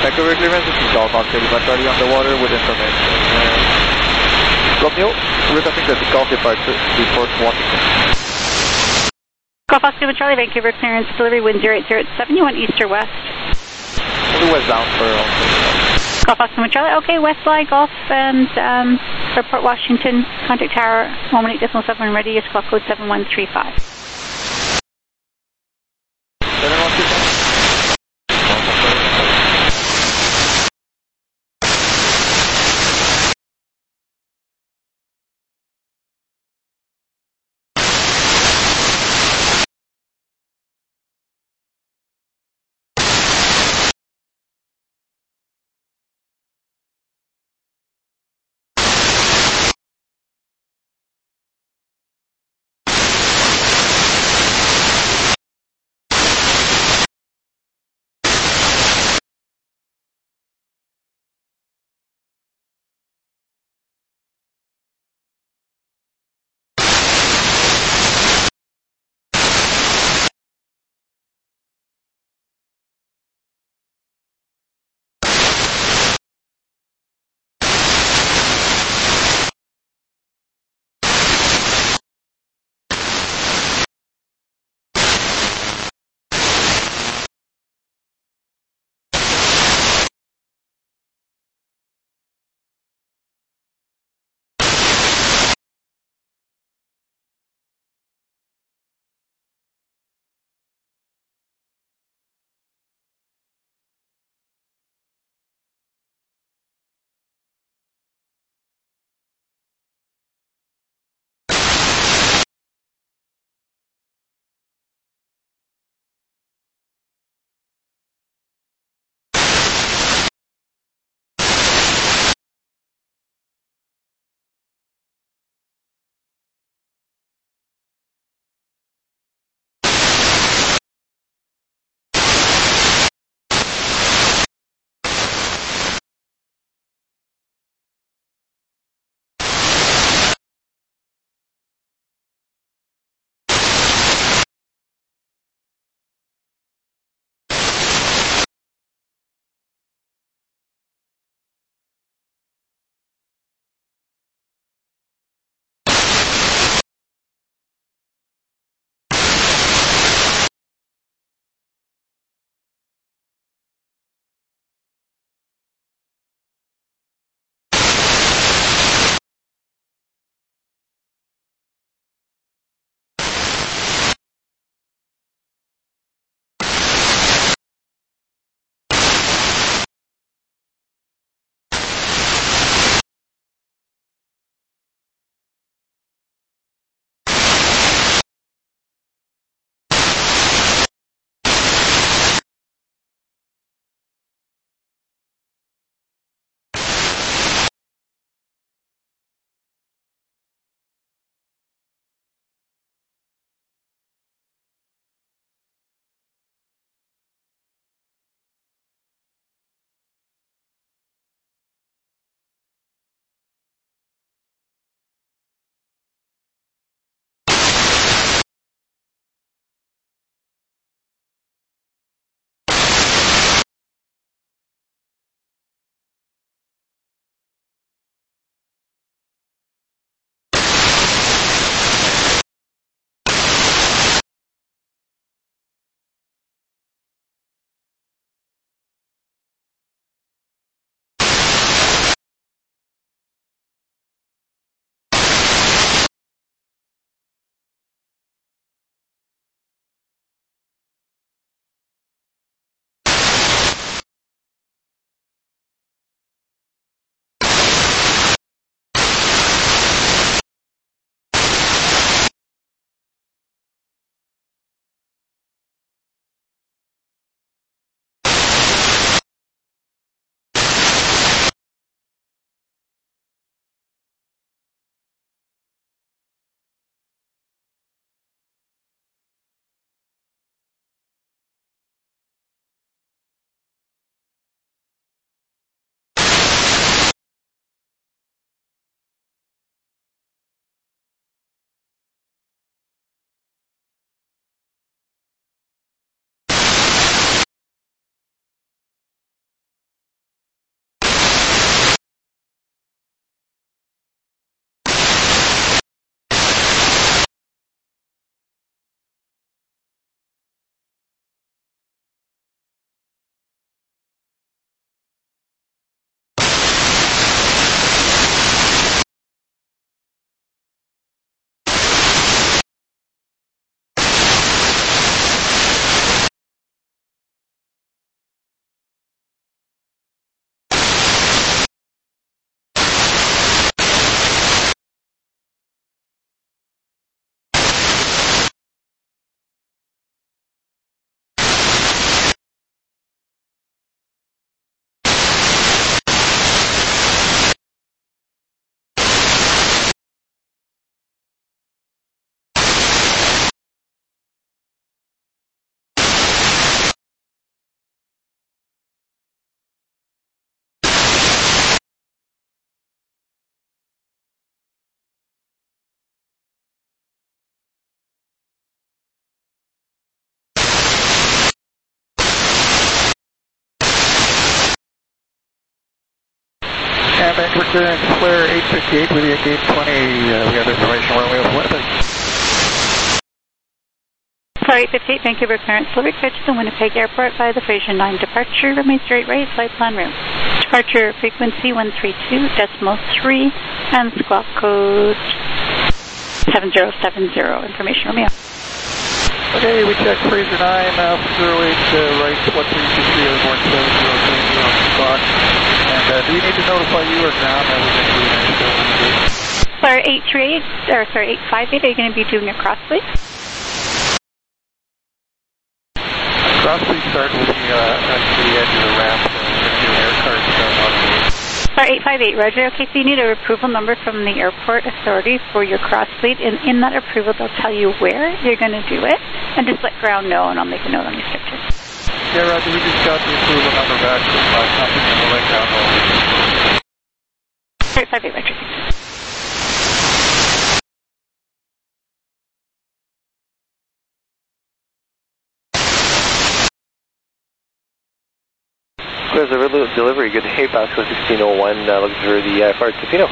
Takeover clearance, this is Golf Oscar Lima Charlie on the water with information. Romeo, requesting the Golf departure report Washington. Golf Oscar Lima Charlie, Vancouver clearance, delivery wind 0807, you want east or west? Only westbound for Golf Oscar Lima Charlie, okay, west lie, Golf and Airport Washington, contact tower, 18.7 ready, is clock code 7135. And Vancouver clearance, Flare 858 with you at gate 20. We have information runway of Winnipeg. Flare 858, Vancouver clearance, delivery cleared to the Winnipeg Airport by the Fraser 9 departure. Remain straight right, flight plan room. Departure frequency 132.3 and squawk code 7070. Information Romeo. Okay, we check Fraser 9, 08 right, 1323 airborne 703 on the clock. And do we need to notify you or ground that we're going to be in a Flare 838, or sorry, 858, are you going to be doing a cross fleet? Cross fleet start will be at the edge of the ramp, so we're going to do air cars on the Flare 858, roger. Okay, so you need a approval number from the airport authority for your cross fleet, and in that approval they'll tell you where you're going to do it, and just let ground know, and I'll make a note on your scripture. Yeah, Roger, we just got the approval number back from my company, and we'll let ground know. Flare 858, roger. There's a delivery. Good day, Pasco 1601, looking for the Fart Casino.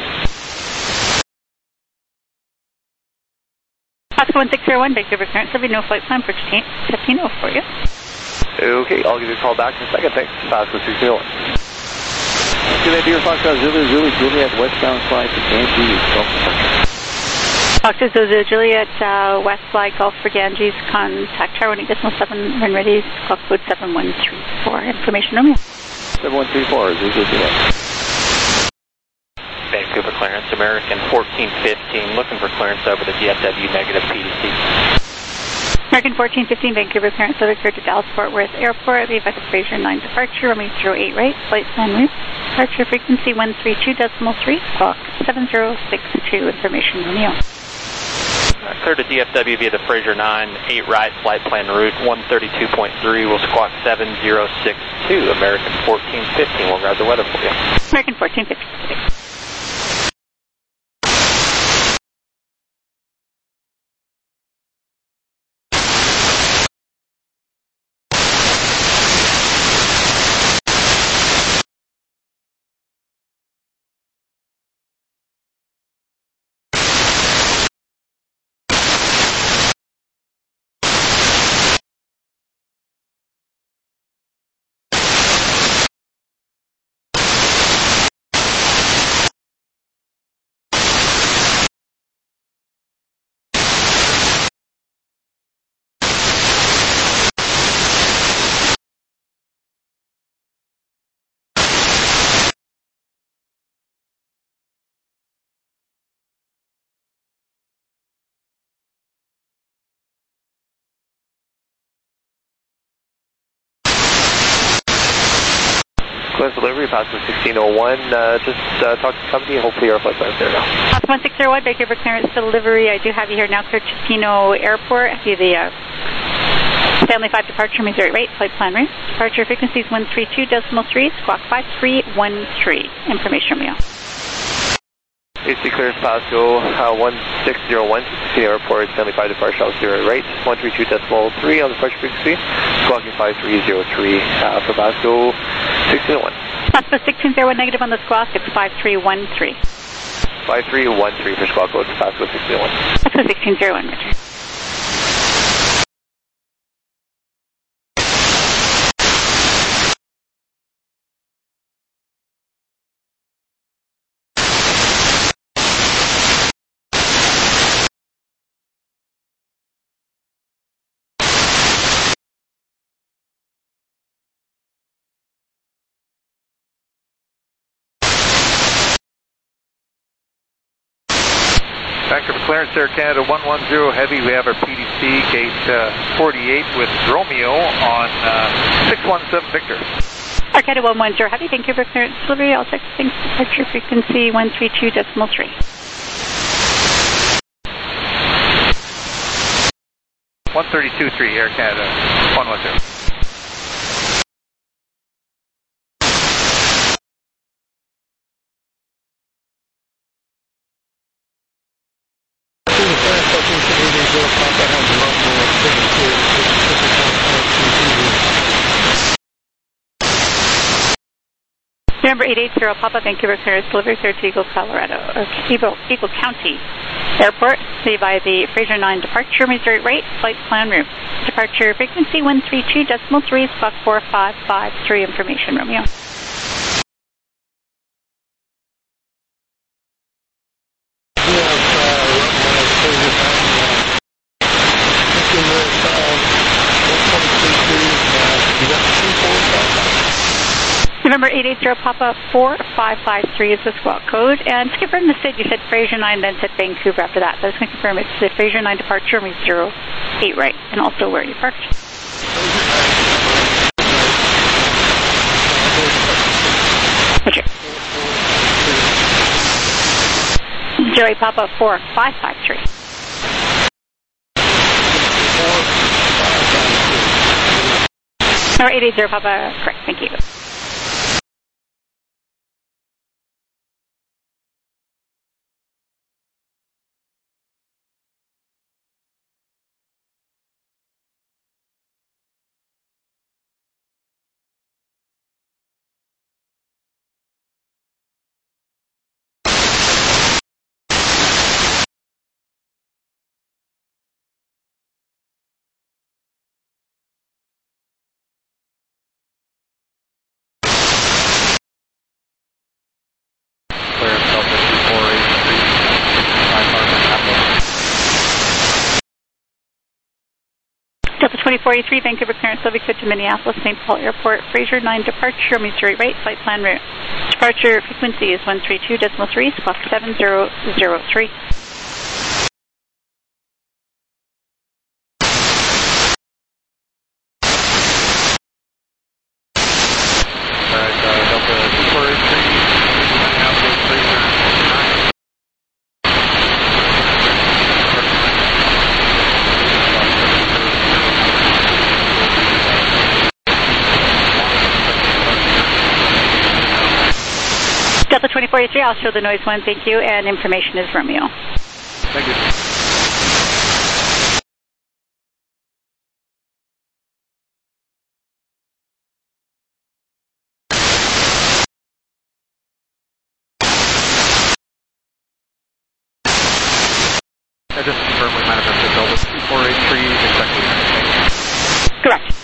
Pasco 1601, Vancouver clearance, there'll be no flight plan for Casino for you. Okay, I'll give you a call back in a second. Thanks, Pasco 1601. Good day, dear Foxtrot Zulu, Juliet, westbound flight to Ganges, Gulf departure. Foxtrot Zulu, Juliet, west flight, Gulf for Ganges, contact tower 1.7, run ready, squawk code 7134. Information Romeo. 7134, Zulu. Vancouver clearance, American 1415, looking for clearance over the DFW negative PDC. American 1415, Vancouver clearance, over cleared to Dallas Fort Worth Airport, the effective Fraser 9 departure, runway 08 right, flight plan route, departure frequency 132.3, squawk 7062, information Romeo. Clear to DFW via the Fraser 9, 8 right, flight plan route 132.3, will squawk 7062, American 1415, we'll grab the weather for you. American 1415. Clearance delivery, Pasco 1601, just talk to the company, hopefully your flight plan's there now. Pasco 1601, Vancouver clearance delivery, I do have you here now, clear to Tino Airport, via the Family 5 departure, Missouri right, flight plan right, departure frequencies 132.3, squawk 5313, information Romeo. AC clearance, Pasco 1601, Tino Airport, Family 5 departure, Missouri right, 132.3 on the departure frequency, squawking 5303 for Pasco 1601. Pasco 1601, negative on the squawk, it's 5313. 5313 for squawk code, Pasco 1601. Pasco 1601, Richard. Vancouver clearance, Air Canada 110 Heavy. We have our PDC gate 48 with Romeo on 617 Victor. Air Canada 110 Heavy, Vancouver clearance delivery, all check things, departure frequency 132.3. 132.3, Air Canada 110. Number 880 Papa, Vancouver clearance, delivery clear to Eagle, Colorado, or Eagle County Airport, see by the Fraser 9 departure, Missouri rate, flight plan route. Departure frequency 132.3, squawk 4553, information Romeo. November 880 Papa 4553 is the squawk code. And to confirm the SID, you said Fraser 9, then said Vancouver after that. So I was going to confirm it's the Fraser 9 departure, 08 right, and also where you parked. Okay. Joey Papa 4553. Number 880 Papa, correct, thank you. Delta 2483, Vancouver clearance, Levy Could to Minneapolis, St. Paul Airport, Fraser 9 departure, Missouri rate, flight plan route. Departure frequency is 132.3, squawk 7003. Delta 2483, I'll show the noise one, thank you, and information is Romeo. Thank you. Just to confirm, we might have been Delta 2483, exactly. Correct.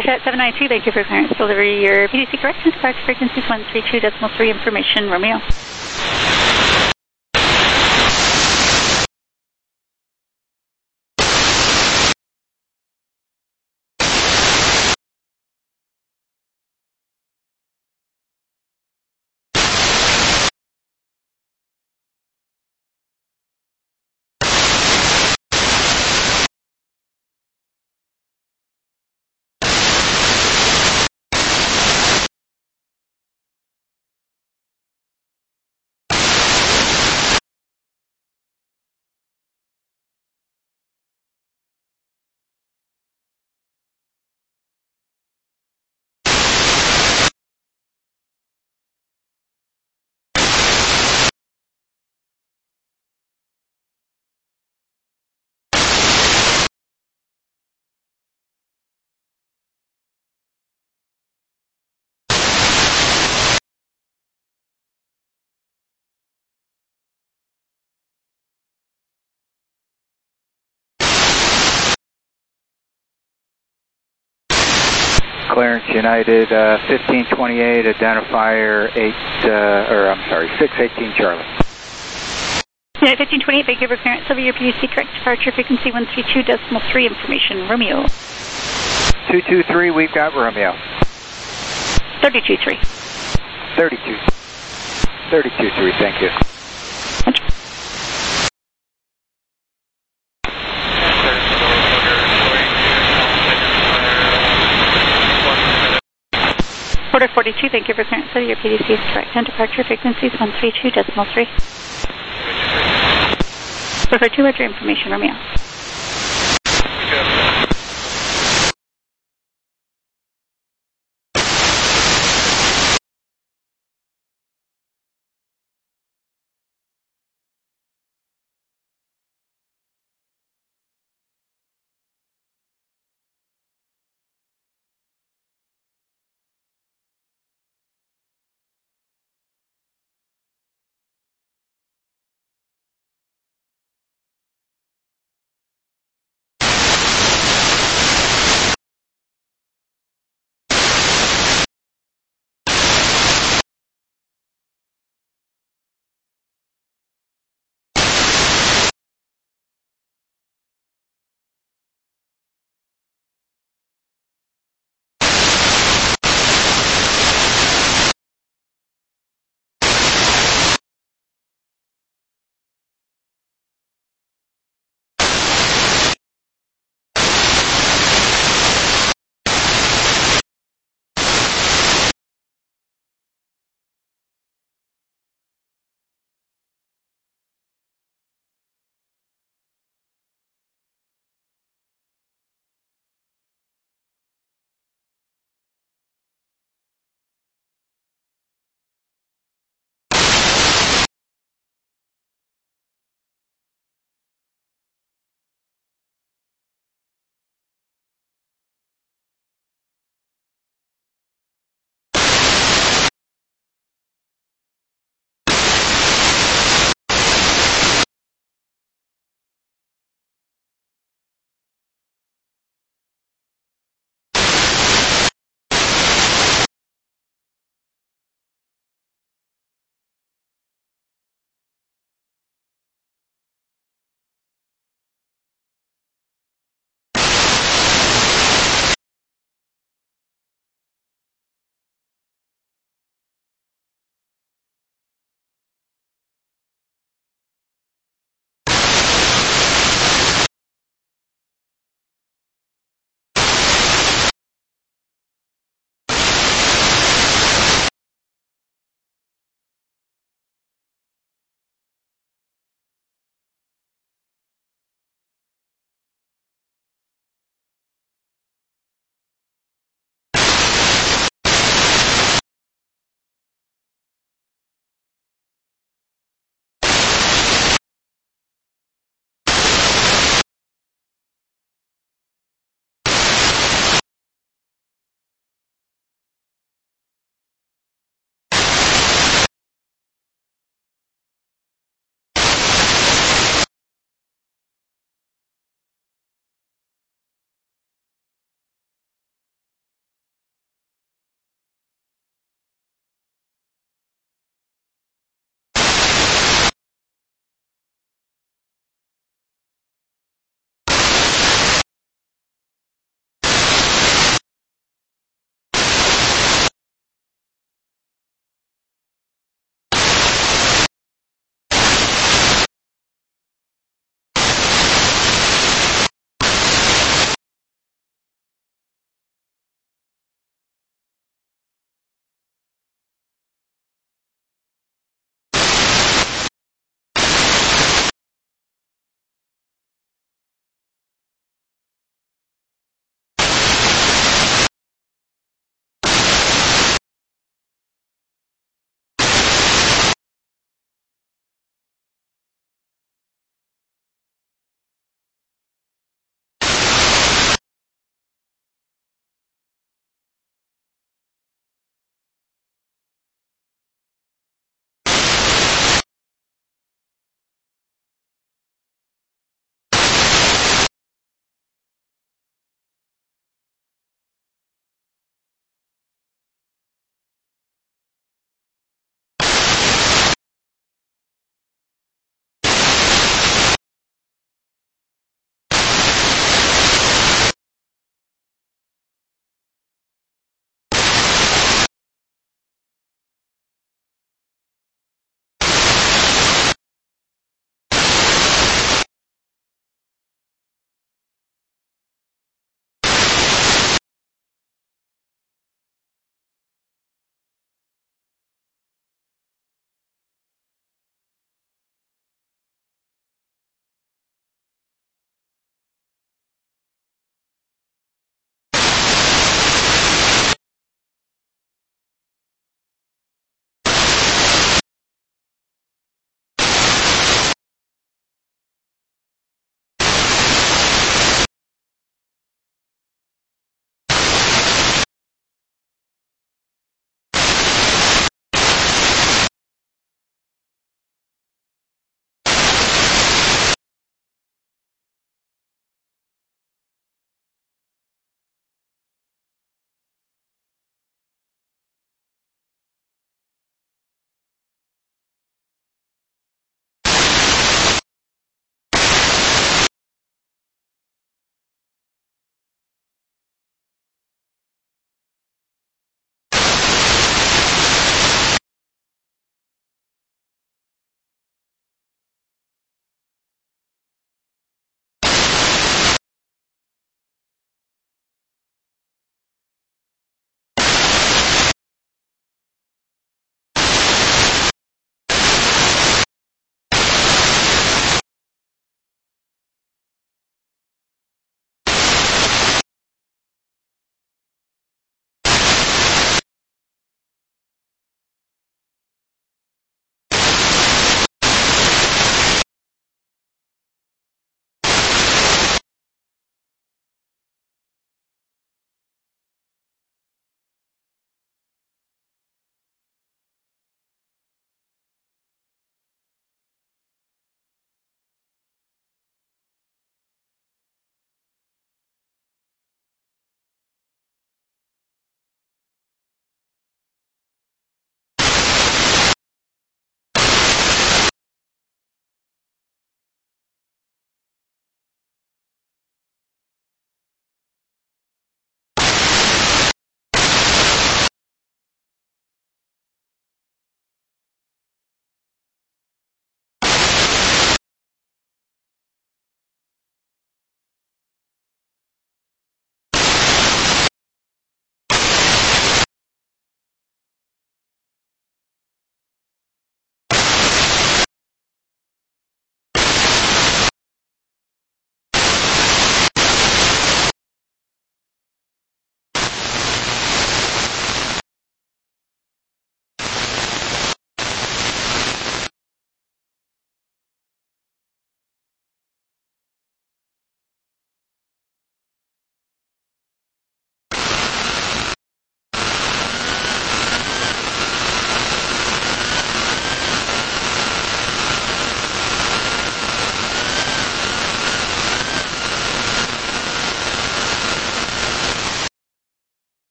Bullshot 792, thank you for clearance delivery. Your PDC correction departure frequencies 132.3 information, Romeo. Clearance United 1528, identifier 618 Charlie. United 1528, thank you for clearance over your PDC correct departure frequency 132.3 information, Romeo. 223, we've got Romeo. 323. 323, thank you. Roger. Order 42, thank you for clearance over your PDC is correct and departure frequencies 132.3. Order 2, Roger, information, Romeo.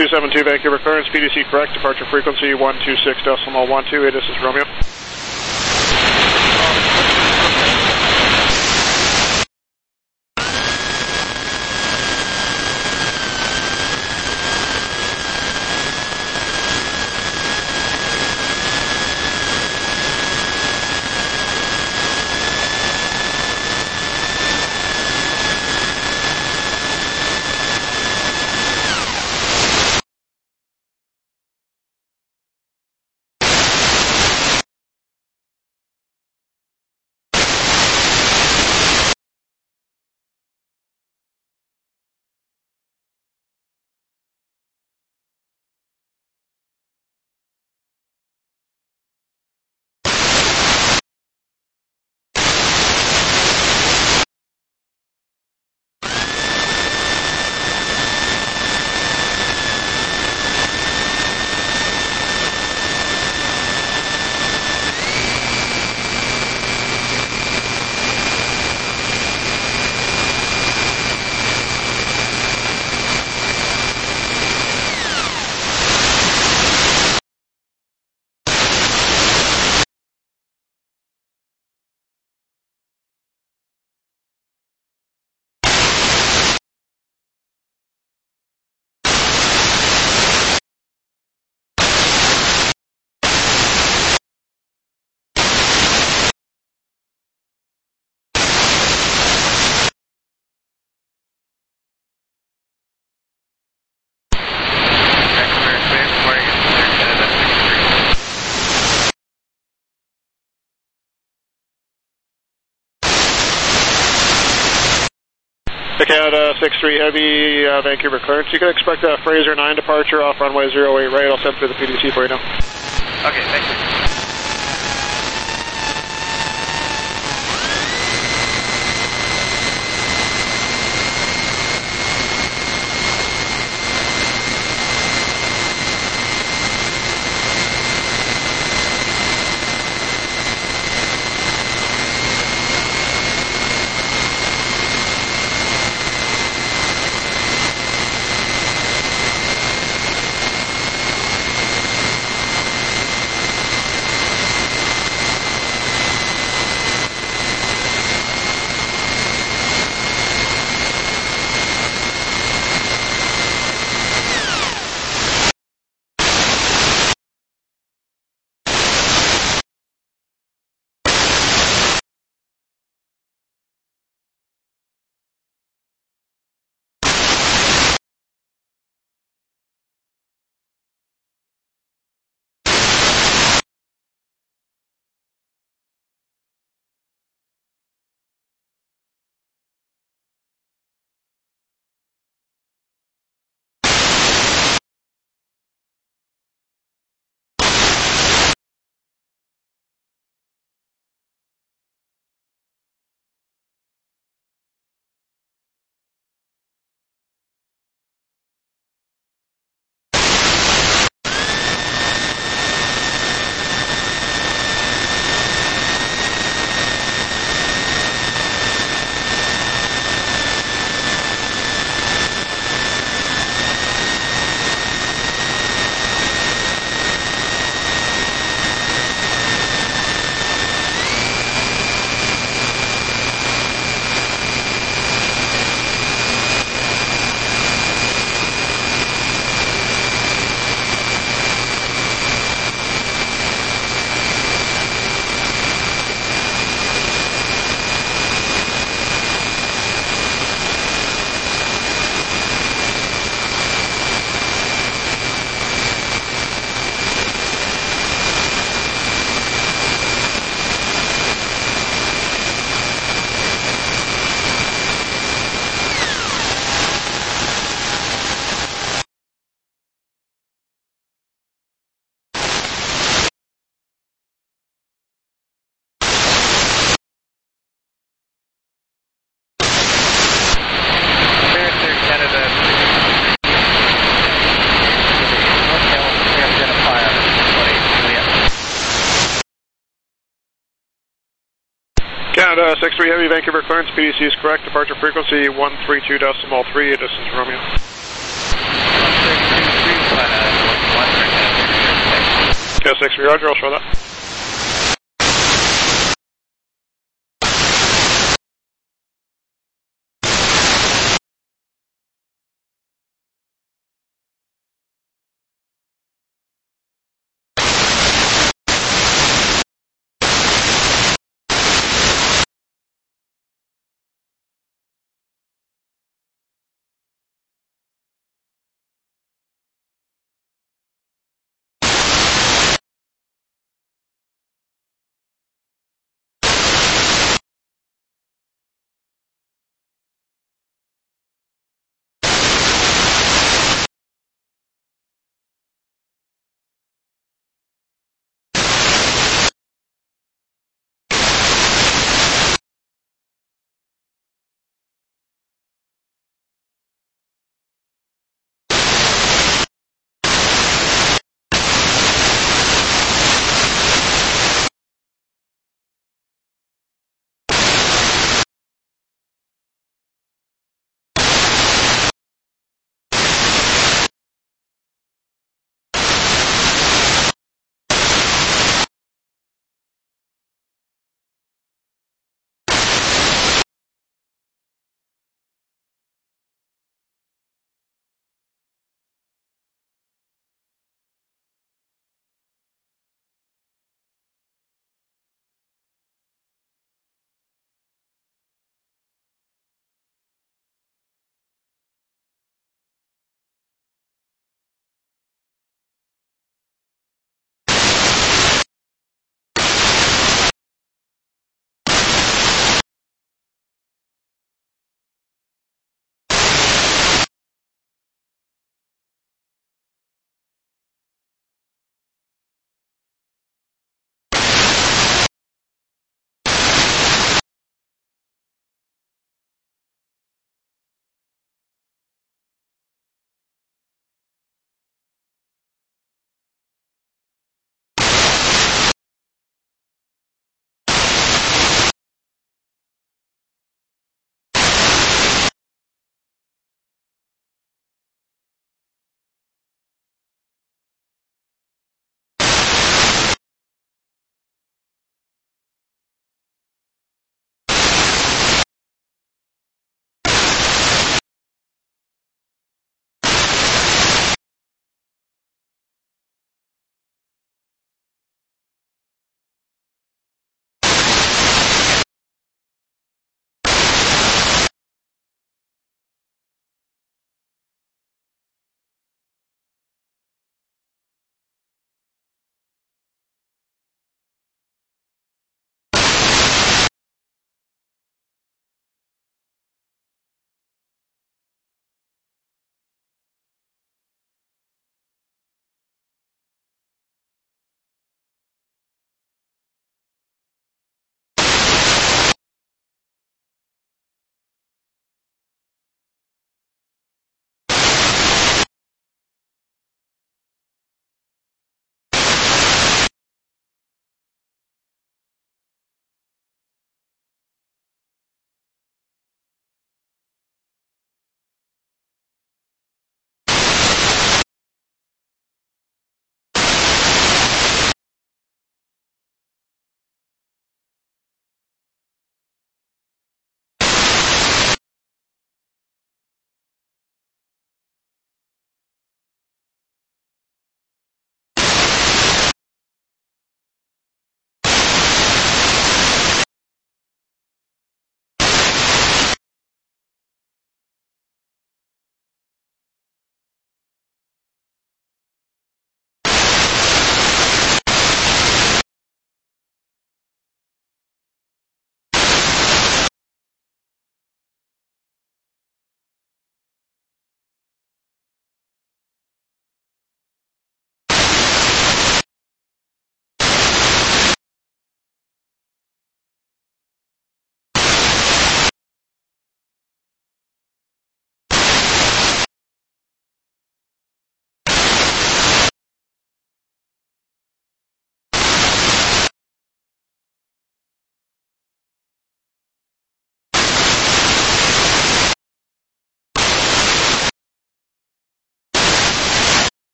272 Vancouver clearance, PDC correct, departure frequency 126.12, this is Romeo. Canada 63 Heavy, Vancouver clearance. You can expect a Fraser 9 departure off runway 08 right. I'll send through the PDC for you now. Okay, thank you. Canada 63 Heavy, Vancouver clearance, PDC is correct, departure frequency 132.3, this is Romeo. 132.3 Okay, 6-3, Roger, I'll show that.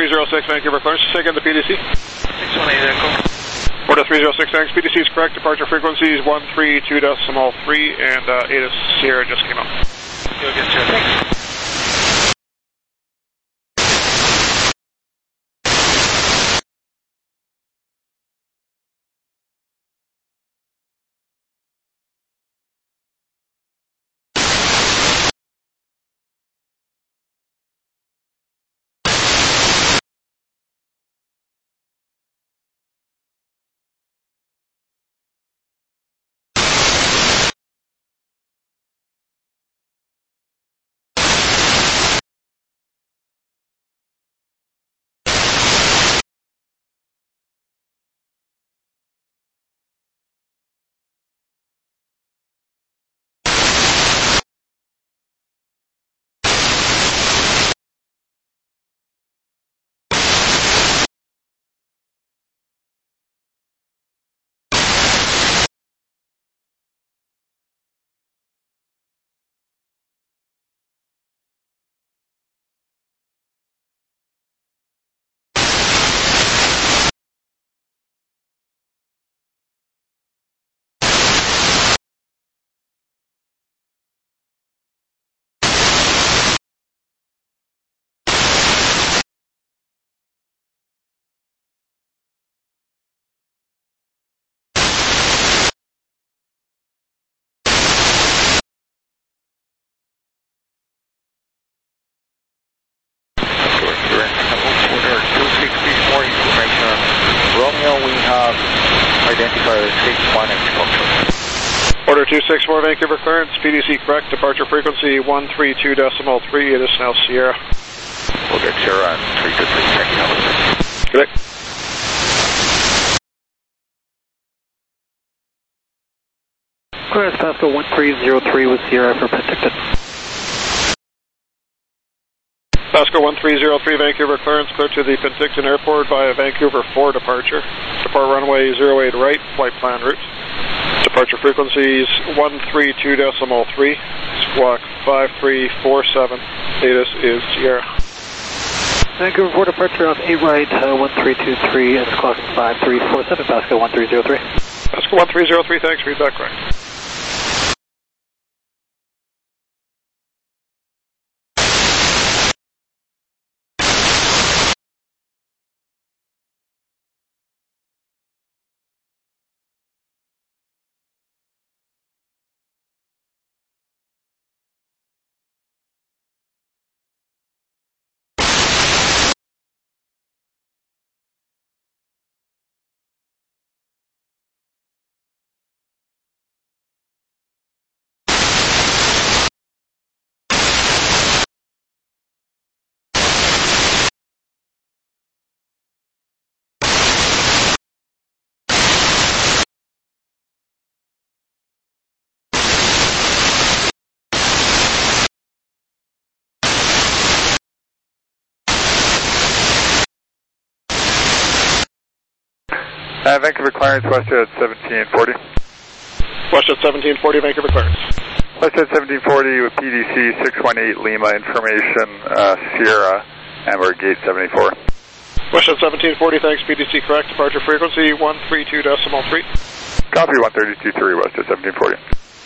306, Vancouver clearance. Just taking the PDC. 618 Echo. Order 306, thanks. PDC is correct. Departure frequencies 132.3 and ATIS Sierra just came up. You'll get Sierra. Thanks. Identifier 61 and structure. Order 264, Vancouver clearance. PDC correct. Departure frequency 132.3. It is now Sierra. We'll get Sierra on 323. Thank you. Good day. Clearance Pasco 1303 with Sierra for Penticton. Pasco 1303, Vancouver clearance, clear to the Penticton Airport via Vancouver 4 departure. Depart runway 08 right, flight plan route. Departure frequencies 132.3, squawk 5347. ATIS is Sierra. Vancouver 4 departure off 8 right, 1323 and squawk 5347, Pasco 1303. Pasco 1303, thanks, read that correct. Vancouver clearance, WestJet 1740. WestJet 1740, Vancouver clearance. WestJet 1740 with PDC 618 Lima, information Sierra, and we're gate 74. WestJet 1740, thanks, PDC correct. Departure frequency 132.3. Copy 132.3, WestJet 1740.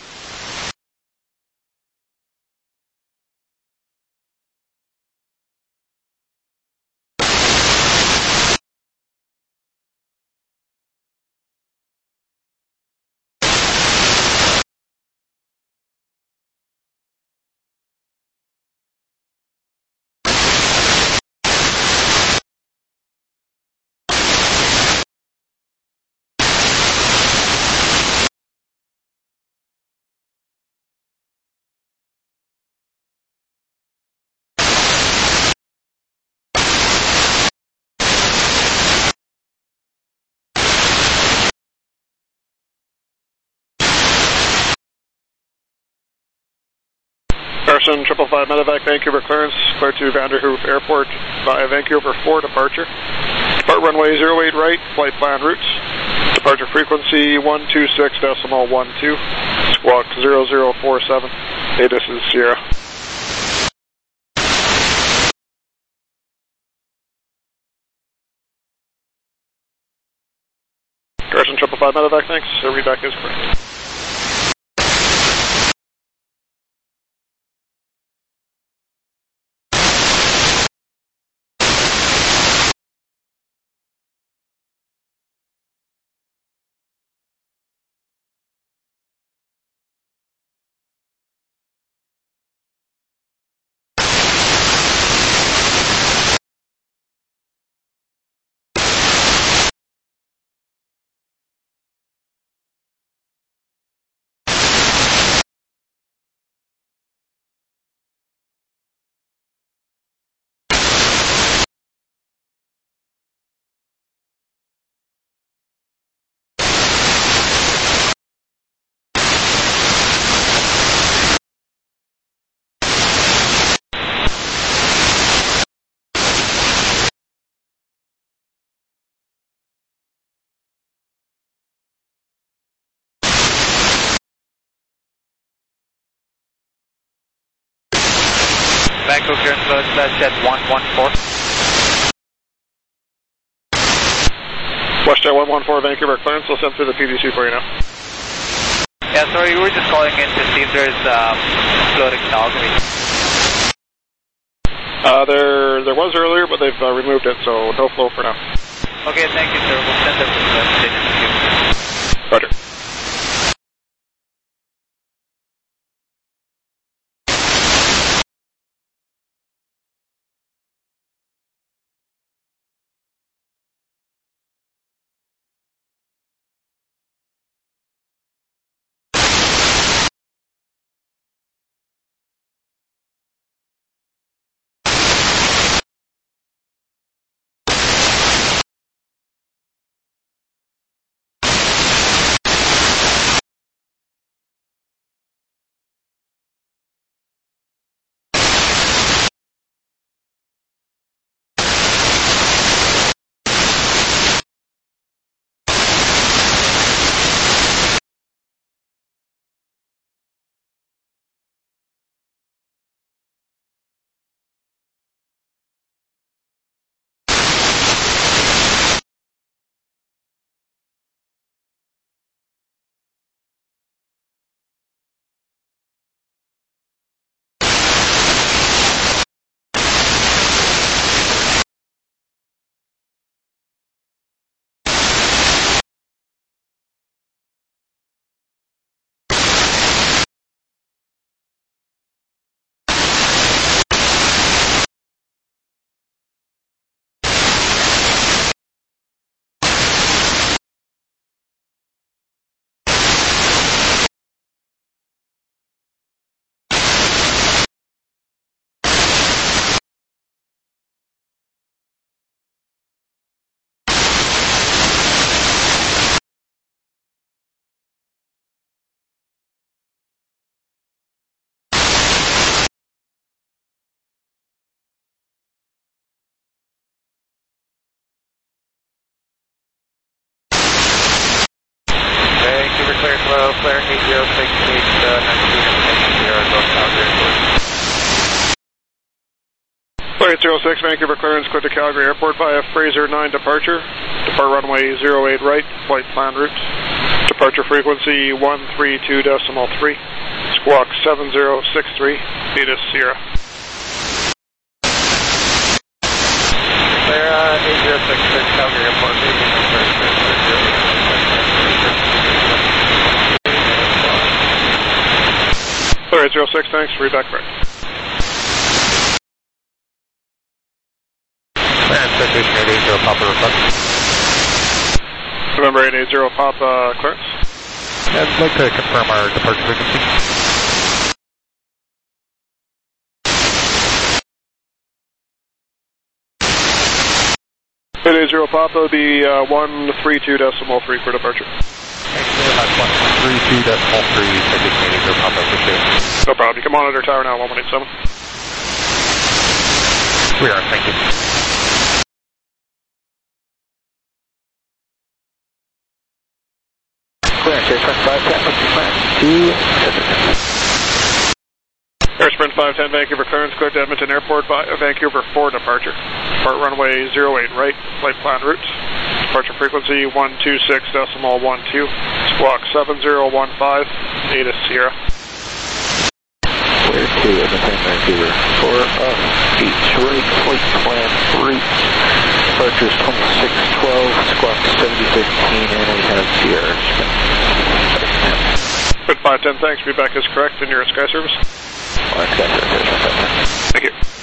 Carson 555 Medevac, Vancouver clearance, clear to Vanderhoof Airport via Vancouver 4 departure. Depart runway 08 right, flight plan routes. Departure frequency 126.12, squawk 0047. ATIS is Sierra. 5 medevac, thanks. Readback is correct. Vancouver clearance load, jet 114. WestJet 114 Vancouver clearance, we'll send through the PDC for you now. Yeah, sorry, we were just calling in to see if there's floating Calgary. There was earlier, but they've removed it, so no flow for now. Okay, thank you, sir. We'll send them to the station. Roger. Flare 8068, 19 North Calgary Airport. Flare 806, Vancouver clearance, clear to Calgary Airport via Fraser 9 departure. Depart runway 08 right, flight plan route. Departure frequency 132.3. Squawk 7063, Venus Sierra. Flare 806, Calgary Airport, Flare 806, thanks, read back correct. Expectation 880 Papa request. November 880 Papa clearance. I'd like to confirm our departure frequency. 880 Papa will be 132.3 for departure. Thanks very much. 132.3, expectation 880 Papa, appreciate it. No problem, you can monitor tower now, 1187. We are, thank you. Clearance, Airsprint 510, what's your plan? Airsprint 510, Vancouver clearance, clear to Edmonton Airport by Vancouver 4 departure. Depart runway 08 right, flight plan route. Departure frequency 126.12, squawk 7015, Ada Sierra. Clear to Edmonton, Vancouver 4 up, Beach right, flight plan route. Departure is 2612, squawk 7015, and we have Sierra. Good 510, thanks. Feedback is correct in your Sky Service. Sky Service. Thank you.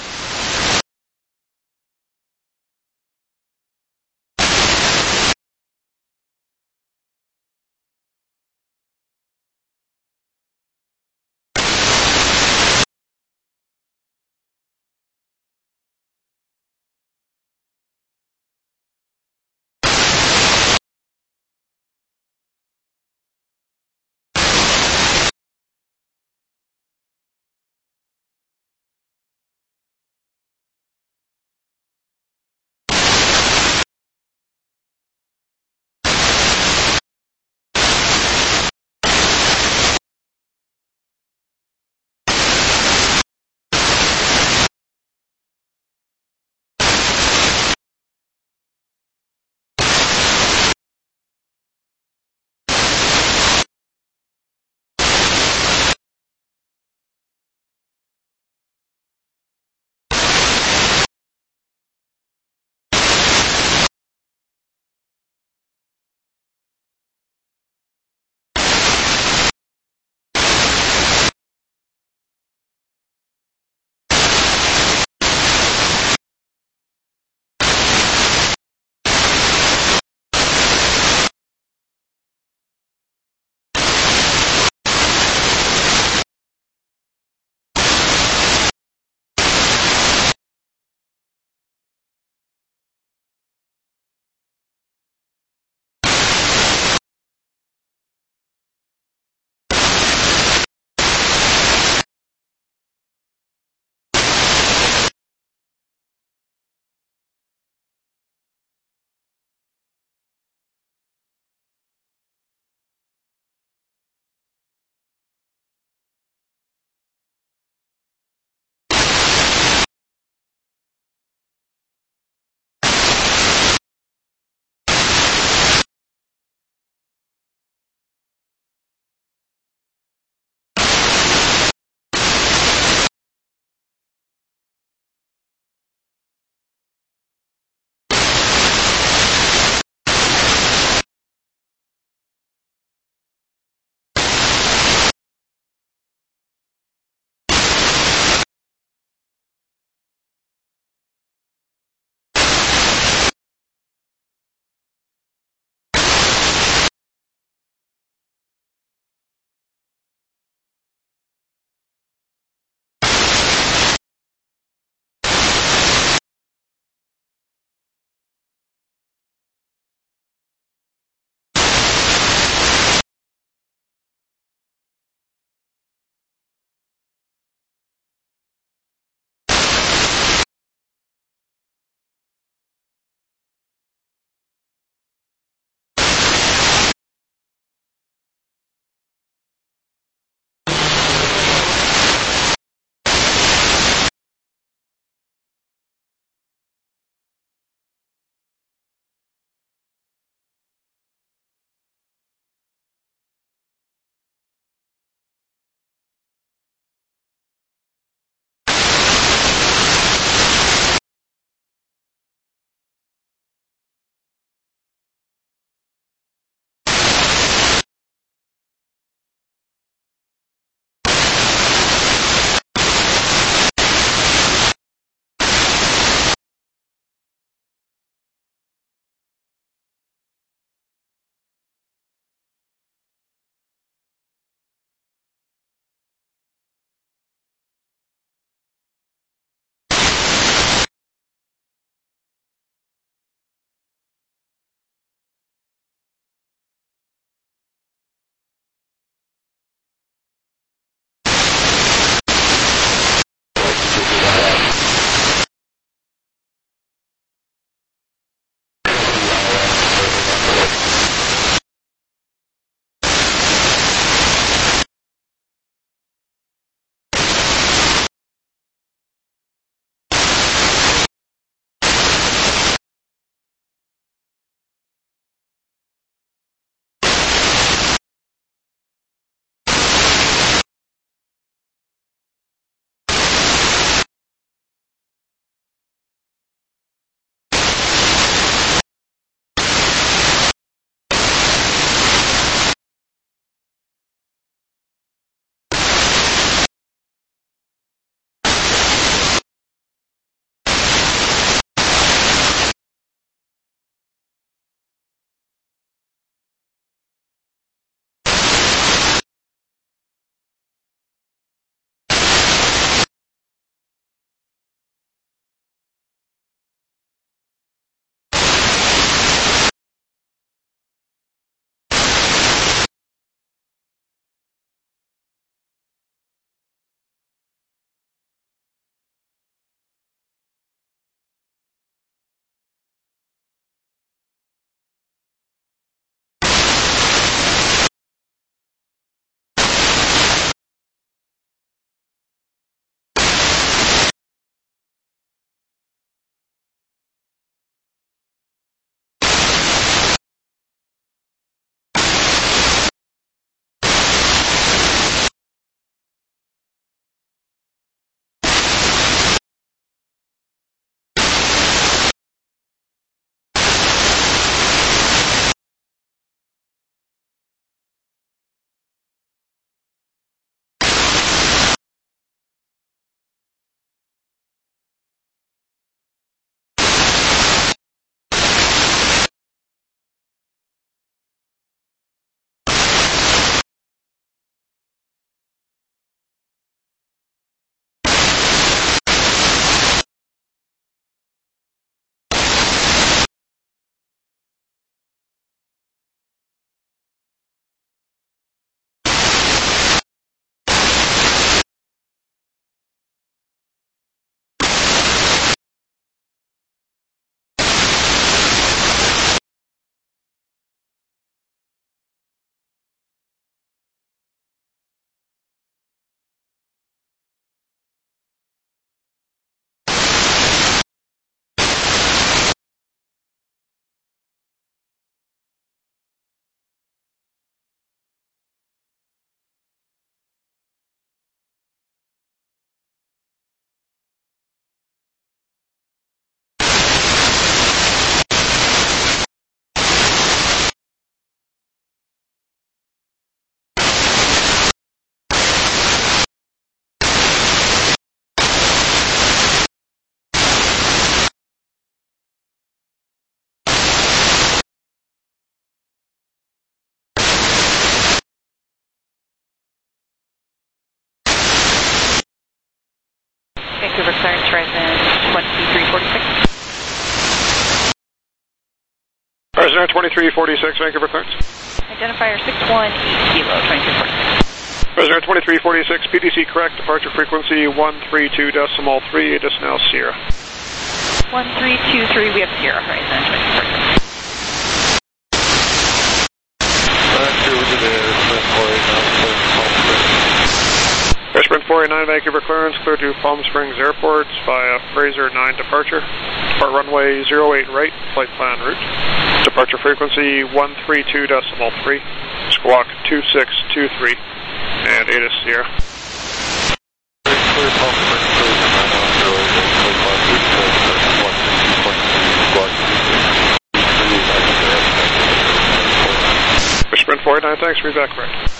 Vancouver clearance, Horizon 2346. Horizon 2346, Vancouver clearance. Identifier 618 Kilo 2346. Horizon 2346, PDC correct, departure frequency 132.3, it is now Sierra. 1323, we have Sierra, Horizon 2346. Sprint 489, Vancouver clearance, clear to Palm Springs Airport via Fraser 9 departure. Depart runway 08 right, flight plan route. Departure frequency 132.3, squawk 2623, and 8 is Sierra. Clear Palm Springs, Fraser 9 Sprint 489, thanks, read back correct.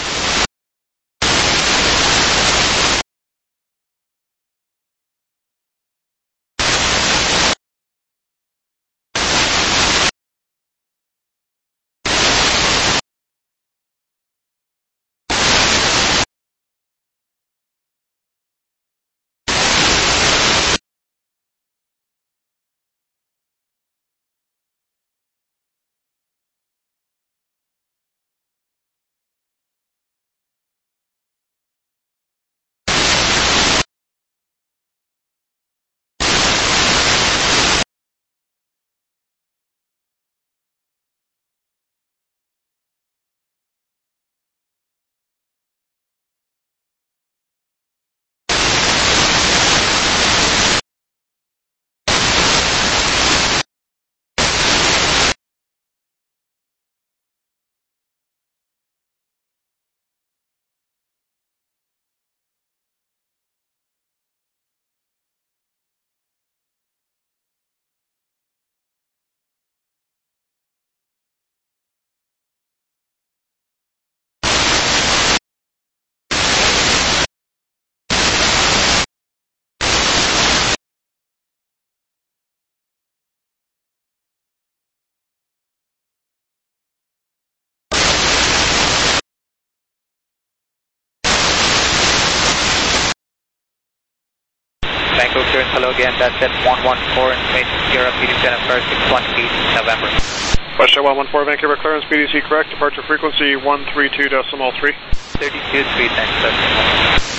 Vancouver clearance, hello again, that's at 114 information, Sierra, PDC Jennifer, 618 November. Westjet 114, Vancouver clearance, PDC correct, departure frequency 132.3. 32.3, thanks, sir.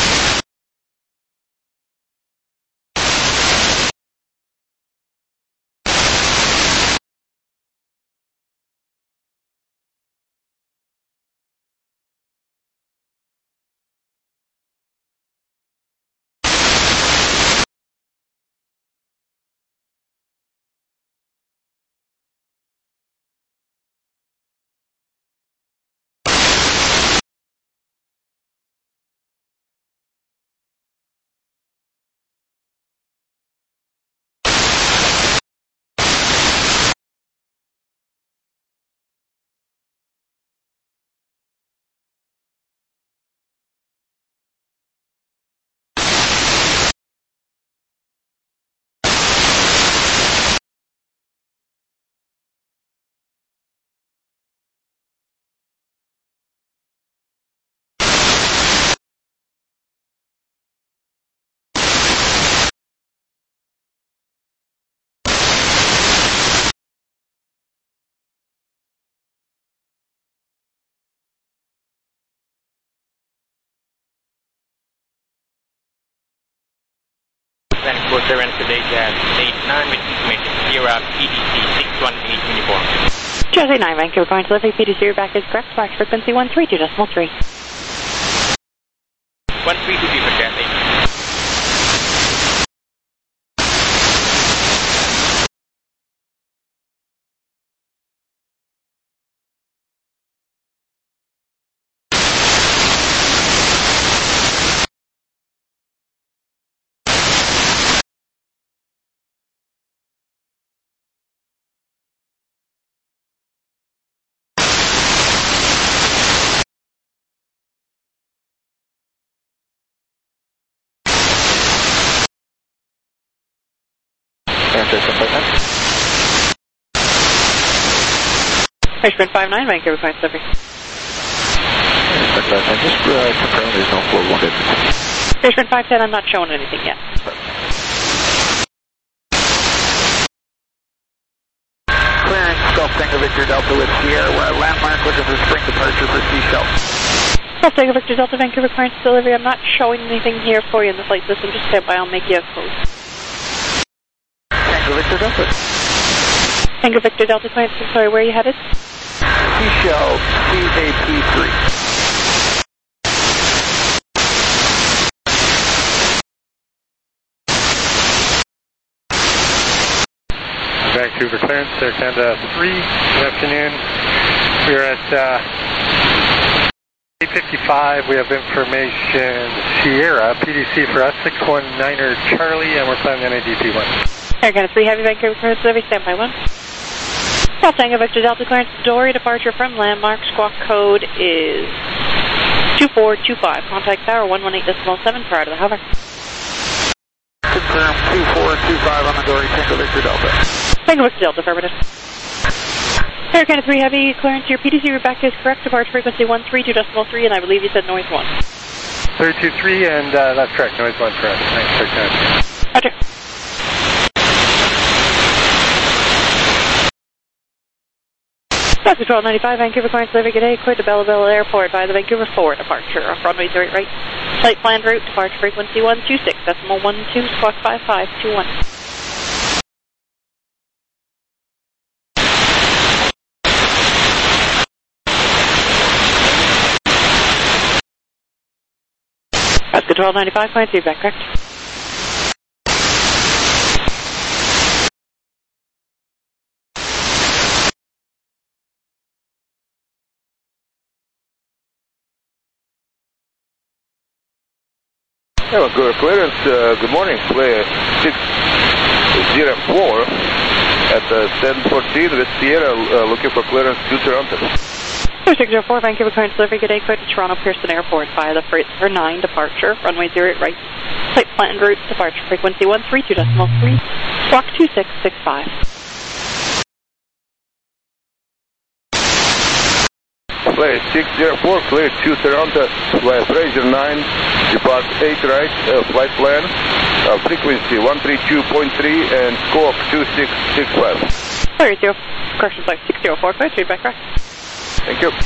Vancouver clearance today, Jazz 89 with information, Sierra, PDC 618 uniform. Jazz 89, Vancouver going to delivery, PDC back is correct, flash frequency 132.3. 132 for Jazz 89. Sprint 59, Vancouver going to delivery. Just confirm there's no flow wanted. Fishman 510, I'm not showing anything yet. Clearance, Gulf Tango Victor Delta with Sierra. We're at landmark looking for spring departure for Seashell. Gulf Tango Victor Delta, Vancouver clearance delivery. I'm not showing anything here for you in the flight system. Just stand by, I'll make you a code. Tango Victor Delta. Tango Victor Delta clearance, I'm sorry, where are you headed? Seashell CAP3. Vancouver clearance, Air Canada 3, good afternoon. We are at 8:55, we have information Sierra, PDC for us, 619er Charlie, and we're planning NADP1. Air Canada 3 Heavy, Vancouver clearance delivery, stand by 1. Gulf Tango Victor Delta clearance, Dory departure from landmark, squawk code is 2425, contact tower 118.7 prior to the hover. Confirm 2425 on the Dory, Tango Victor Delta. Tango Victor Delta, affirmative. Air Canada 3 Heavy, clearance, your PDC Rebecca is correct, departure frequency 132.3, and I believe you said noise 1. 323, and that's correct, noise 1 for us. Thanks, Air Canada. Roger. That's 1295, Vancouver clearance delivery, good day, cleared to Bella Bella Airport by the Vancouver 4 departure, off runway 08 right. Flight planned route, departure frequency 126.12, squawk 5521. That's good, 1295, clearance feedback, correct? Hello, good clearance. Good morning. Player 604 at 1014 with Sierra, looking for clearance to Toronto. 604, Vancouver clearance delivery, good day, cleared to Toronto Pearson Airport via the Freighter 9 departure, runway 08 right. Flight planned route, departure frequency 132.3, squawk 2665. Player 604, clear to Toronto via Fraser 9, depart 8 right, flight plan, frequency 132.3 and squawk 2665. Clear 0, correction flight 604, clear, feedback, correct. Thank you.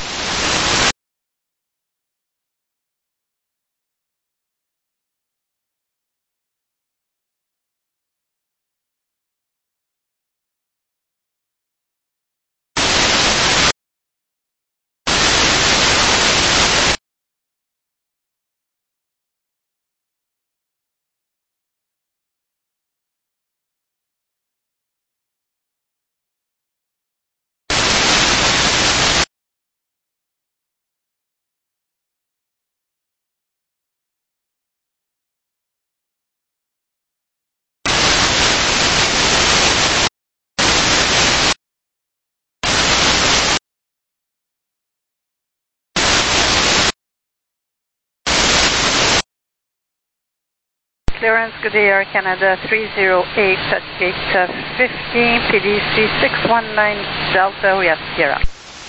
Clearance, good day, Air Canada 308 at gate 15, PDC 619 Delta, we have Sierra.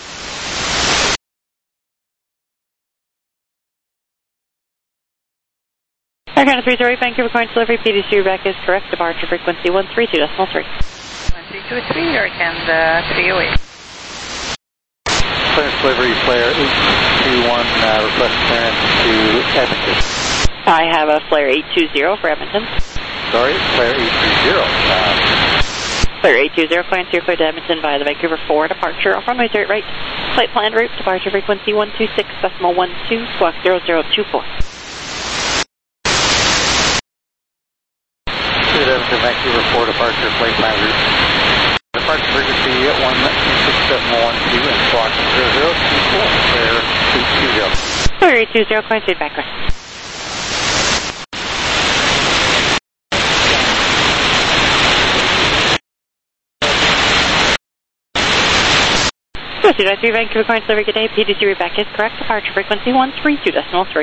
Air Canada 308, Vancouver clearance delivery, PDC Rebecca is correct, departure frequency 132.3. 1323, Air Canada 308. Clearance delivery, Flare 821, request clearance to Edmonton. I have a Flare 820 for Edmonton. Sorry, Flare 830. Flare 820, clearance here, clear to Edmonton via the Vancouver 4 departure, off runway 08 right. Flight planned route, departure frequency 126.12, squawk 0024. Edmonton, Vancouver 4 departure, flight plan route. Departure frequency 126.12 and squawk 0024, Flare 820. Flare 820, clearance feedback, correct. Three Vancouver clearance delivery, good day, PDC Rebecca is correct, departure frequency 132.3.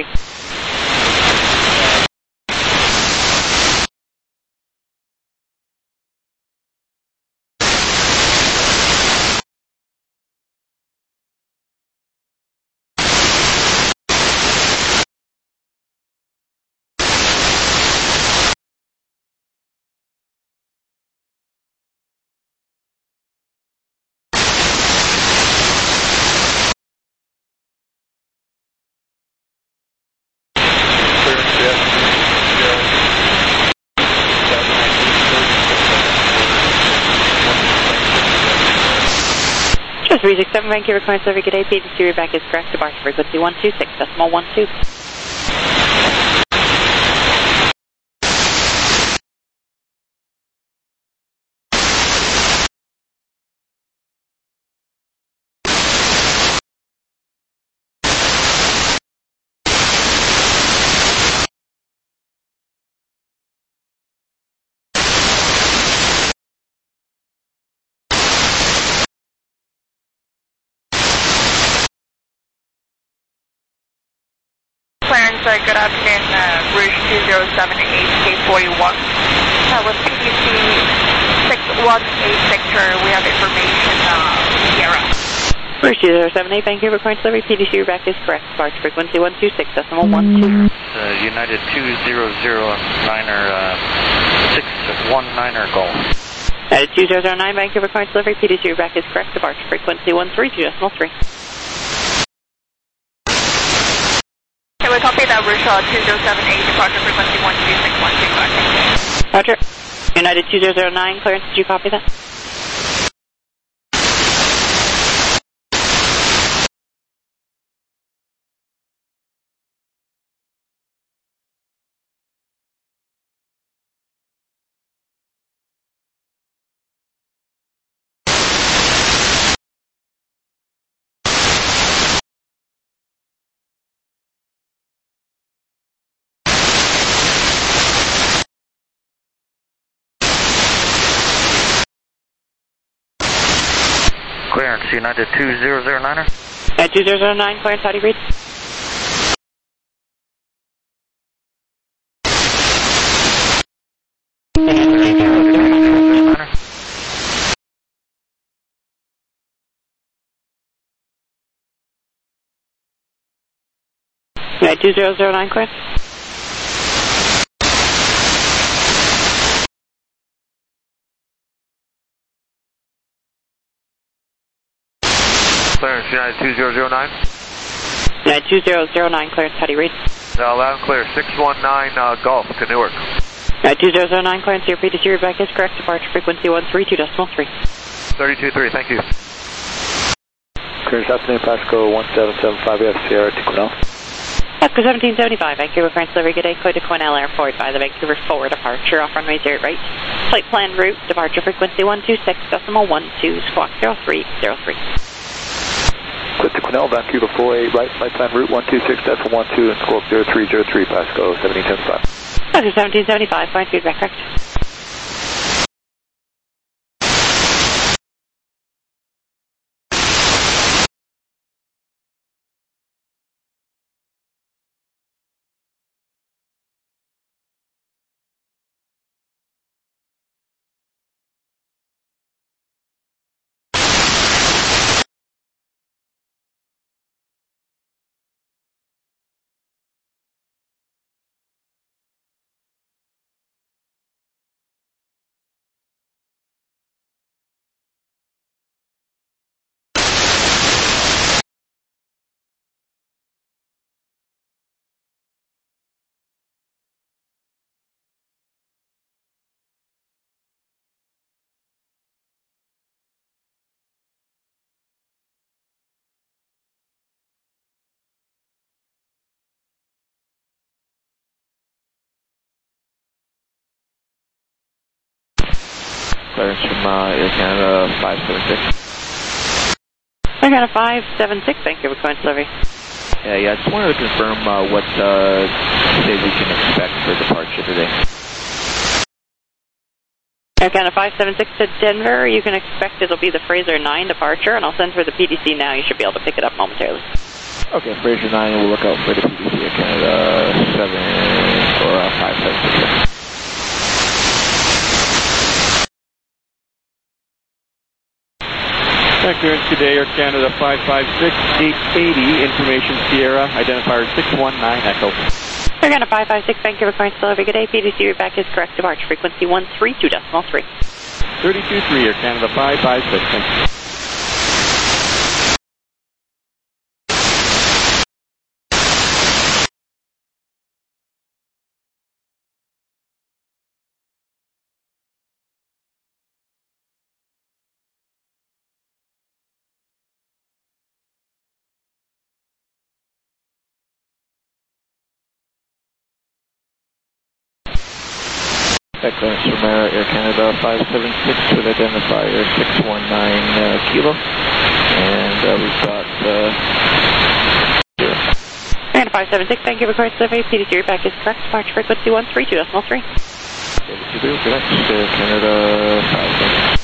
1367 Vancouver Climb Survey, good day. PDC readback is correct. Departure frequency 126.12. Clarence, good afternoon, Rouge 2078, K41. With PDC 618 Victor, we have information, Sierra. Rouge 2078, Vancouver Climb Survey, PDC readback is correct. Departure frequency 126.12. United 2009er, 619er Golf. United 2009 Vancouver Climb Survey, PDC readback is correct. Departure frequency 132.3. We copy that Rouge 2078, departure frequency 126.12. Roger. United 2009, Clarence, did you copy that? Clearance, United 2009er. 2009, Clarence, how do you read? United 2009, Clarence. Clearance, United 2009. United 2009, Clarence, how do you read? Loud and clear, 619 Golf to Newark. United 2009, Clarence, your PDC readback is correct. Departure frequency 132.3. 32.3, thank you. Clearance, afternoon, Pasco 1775, we have Sierra to Quesnel. Pasco 1775, Vancouver Climb Survey, good day. Code to Quesnel Airport by the Vancouver 4 departure, off runway 08 right. Flight plan route, departure frequency 126.12, squawk 0303. Clip to Quesnel, Vancouver 48 right, flight plan route 126.12 and squawk 0303, Pasco 1775. Pasco 1775, flight feedback correct. Clearance from Air Canada 576. Air Canada 576, Vancouver Climb Survey. Yeah, I just wanted to confirm what day we can expect for departure today. Air Canada 576 to Denver, you can expect it'll be the Fraser 9 departure, and I'll send for the PDC now. You should be able to pick it up momentarily. Okay, Fraser 9, and we'll look out for the PDC Air Canada 7 or 576. Clearance today, Air Canada 556, 880, information Sierra, identifier 619 Echo. Air Canada 556, Vancouver Climb Survey, good day. PDC readback is correct. Departure frequency 132.3. 32.3, Air Canada 556, thank you. Contact clearance from Air Canada 576 with identifier 619 Kilo. And we've got 0. And 576, thank you for request survey. PDC back is correct. Departure frequency 132.3. Correct. Air Canada 576.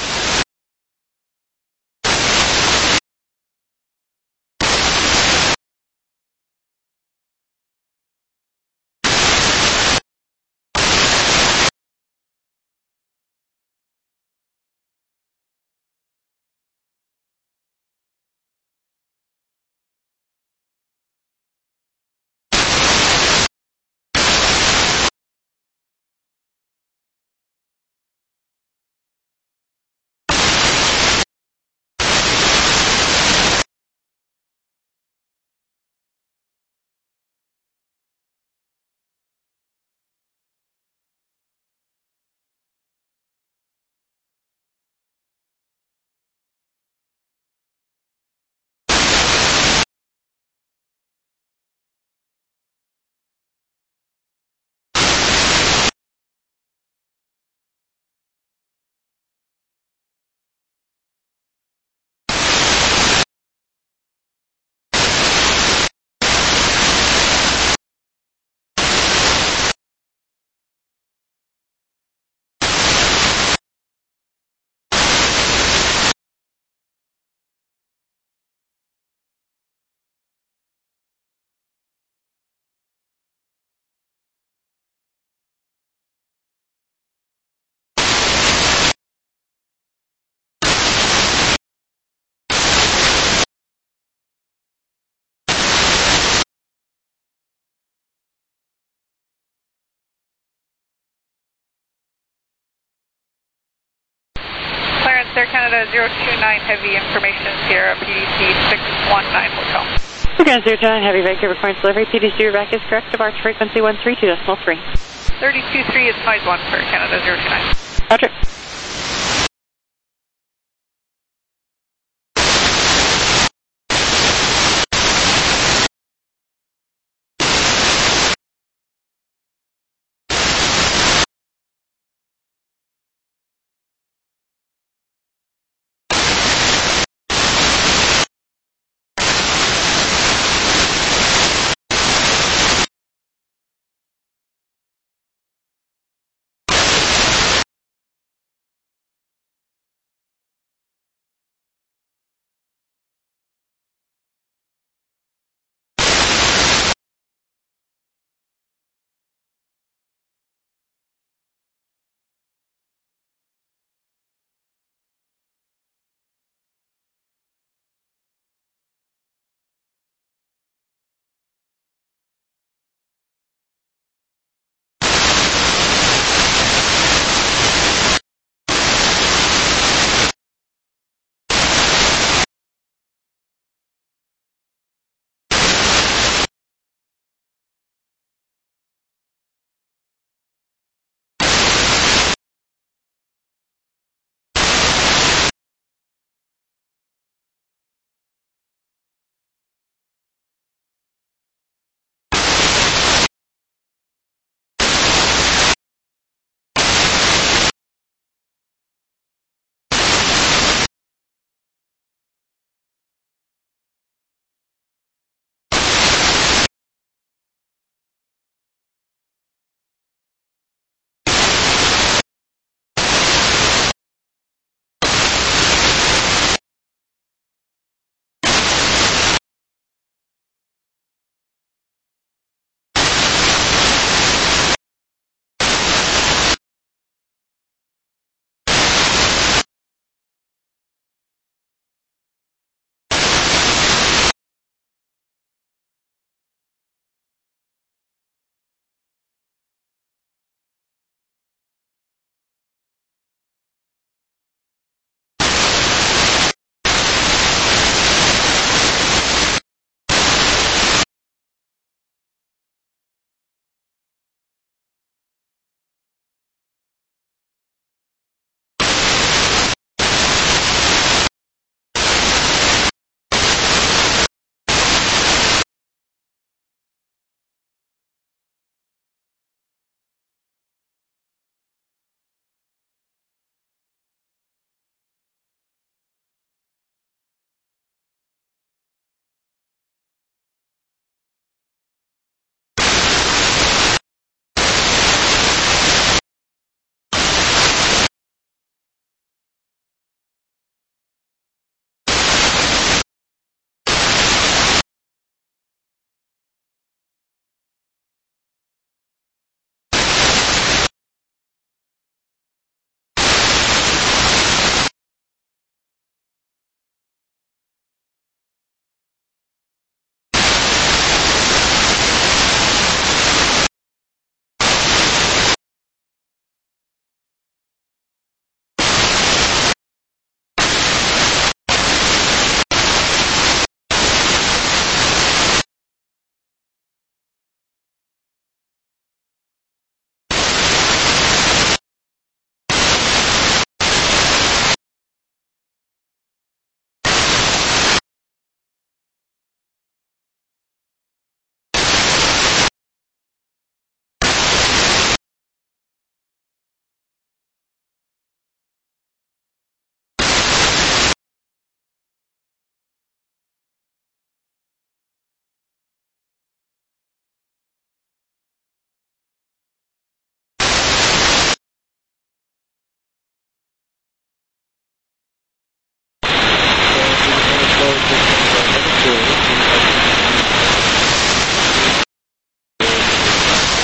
Air Canada 029 Heavy Information Sierra PDC 619 Hotel. Again, 029 Heavy Vancouver Point delivery. PDC back is correct. Departure frequency 132.3. 32.3 is noise 1 for Canada 029. Roger.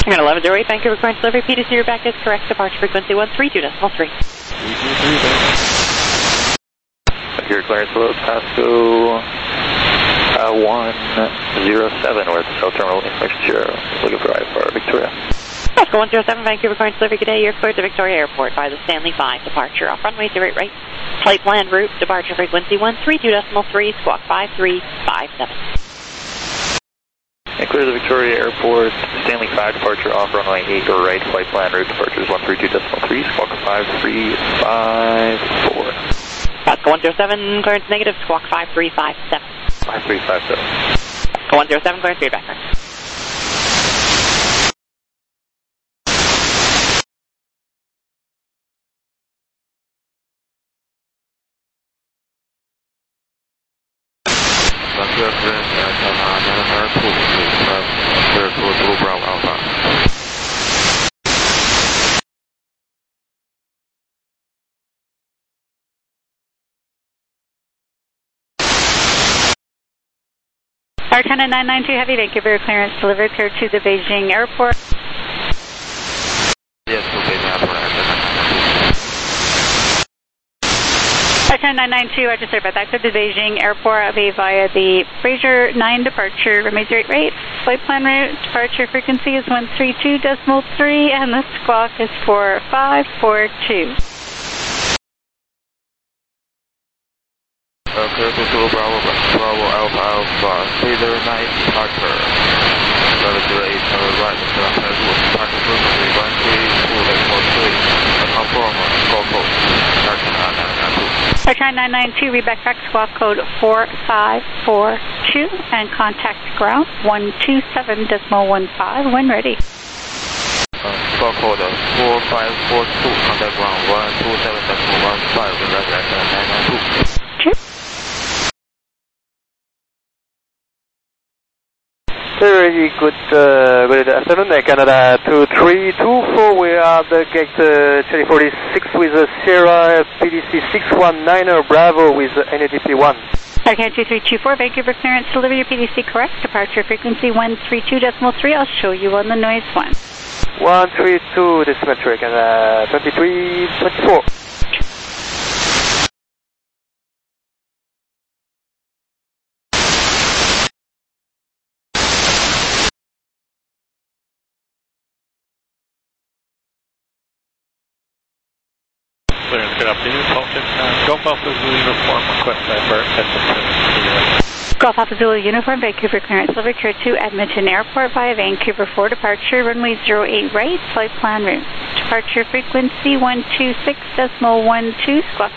I'm at 1108, Vancouver current delivery, PDC, your back is correct, departure frequency 132.3. Here, clearance below Pasco 107, we're at the South Terminal, information Sierra, looking for IFR Victoria. Pasco 107, Vancouver current delivery, good day, you're cleared to Victoria Airport by the Stanley 5, departure off runway 08 right, flight plan route, departure frequency 132.3, squawk 5357. And clear the Victoria Airport, Stanley 5, departure off runway 8 or right, flight plan route, departure is 132.3, squawk 5354. Pasco 107, clearance negative, squawk 5357. 5357. Pasco 107, clearance feedback. China 992 Heavy, Vancouver clearance delivered here to the Beijing Airport. Yes, to Beijing Airport. China 992, I just heard about that. Go to Beijing Airport. I'll be via the Fraser 9 departure, runway 08 right, flight plan route, departure frequency is 132.3, and the squawk is 4542. Clear to Zulu Bravo, Bravo Alpha Alpha, Cedar 9 departure. Level 08, right, departure frequency 132.3, confirm, squawk code, China 992, read back squawk code 4542, and contact ground 127.15 when ready. Squawk code 4542, contact ground 127.15, when ready, China 992. Very good afternoon, Canada 2324. We are at the gate 2046 with Sierra PDC 619 Bravo with NADP 1. Okay, 2324, Vancouver clearance delivery, your PDC correct, departure frequency 132.3, I'll show you on the noise one. 132 decimetric and 2324. Good afternoon, Falcon. Golf Alpha Zulu Uniform, request IFR Edmonton. Golf Alpha Zulu Uniform, Vancouver clearance delivery to Edmonton Airport via Vancouver 4 departure, runway 08 right, flight plan route. Departure frequency 126.12, squawk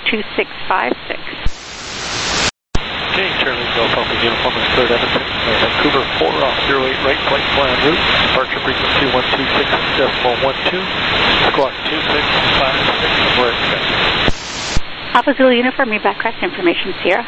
2656. Okay, Charlie Golf Alpha Uniform is cleared Edmonton. Vancouver 4 off 08 right, flight plan route. Departure frequency 126.12, squawk 2656. We're expecting. Alpha Zulu Uniform, read back correct information, Sierra.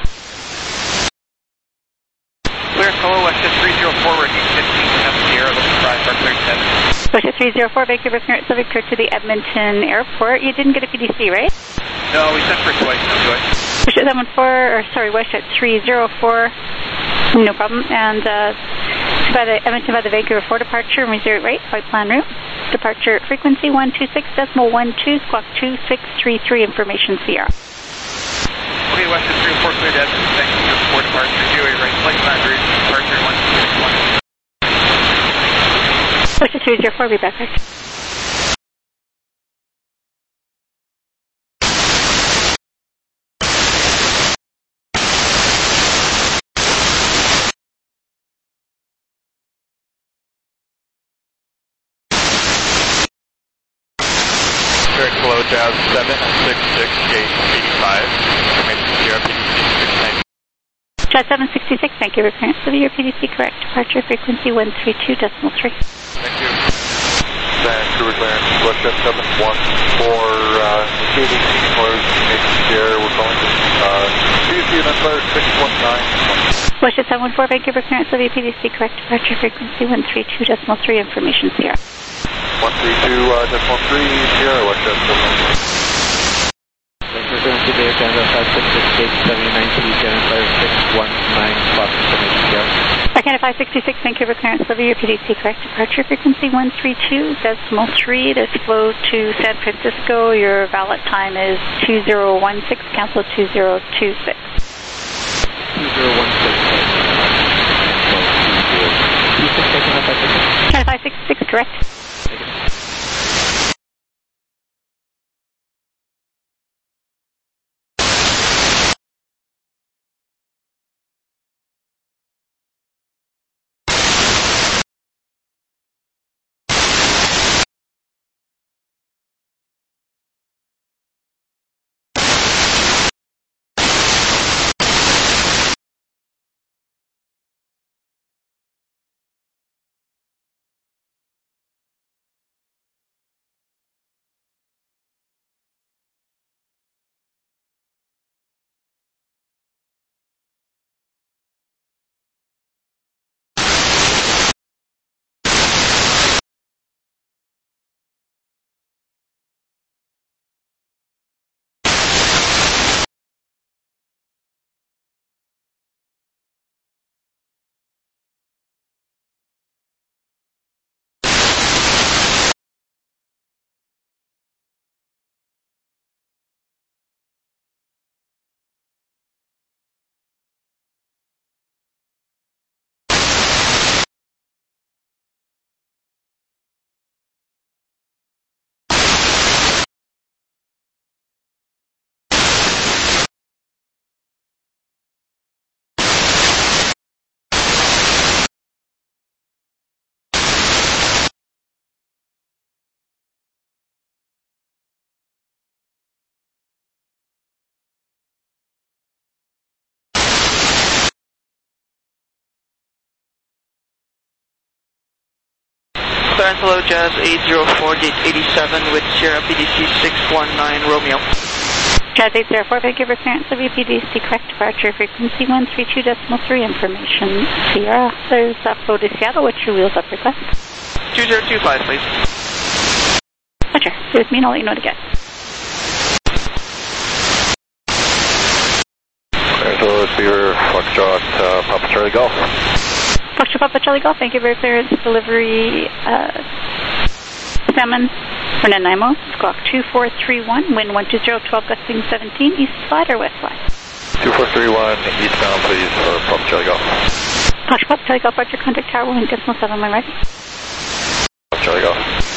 Clear, hello, Westjet 304, ready 15, Sierra, looking for IFR cleared 7. Westjet 304, Vancouver clearance delivery to the Edmonton Airport. You didn't get a PDC, right? No, we sent for twice, no joy. Westjet 304, no problem. And by the Edmonton by the Vancouver 4 departure, runway 08 right, flight plan route. Departure frequency 126.12, squawk 2633, information Sierra. Okay, Westjet 304 cleared Edmonton, Vancouver 4 departure, 08 right, flight plan route, departure 126.1. Westjet 304, be back right. Hello, Jazz 766, gate 85, information Sierra PDC 690. Jazz 766, Vancouver clearance to your PDC correct, departure frequency 132.3. Thank you. Vancouver clearance, Westjet 714, PDC closed, information Sierra, we're calling to PDC and Empire 619. Westjet 714, Vancouver clearance to your PDC correct, departure frequency 132.3, information Sierra. 132.3, Sierra, Westjet 714. Vancouver clearance today, Canada 566, gate 79, PDC and Empire 619, spot information Sierra. Canada 566, Vancouver clearance, deliver your PDC correct. Departure frequency 132.3. This flow to San Francisco. Your valid time is 2016, cancel 2026. 2016. Canada 566, correct. Clearance hello, Jazz 804, gate 87 with Sierra PDC 619 Romeo. Jazz 804, Vancouver clearance, WPDC correct. Departure frequency 132.3. Information Sierra. There's a flow to Seattle. What's your wheels up request? 2025, please. Roger. Stay with me and I'll let you know what to get. Clearance hello, Beaver, Foxtrot, Papa Charlie Golf. Foxtrot Papa Charlie Golf, thank you for clearance. Delivery Salmon for Nanaimo, squawk 2431, wind 120, 12 gusting 17, east slide or west slide? 2431, eastbound please for Papa Charlie Golf. Foxtrot Papa Charlie Golf, Roger, contact tower, wind decimal 7, when ready. Papa Charlie Golf.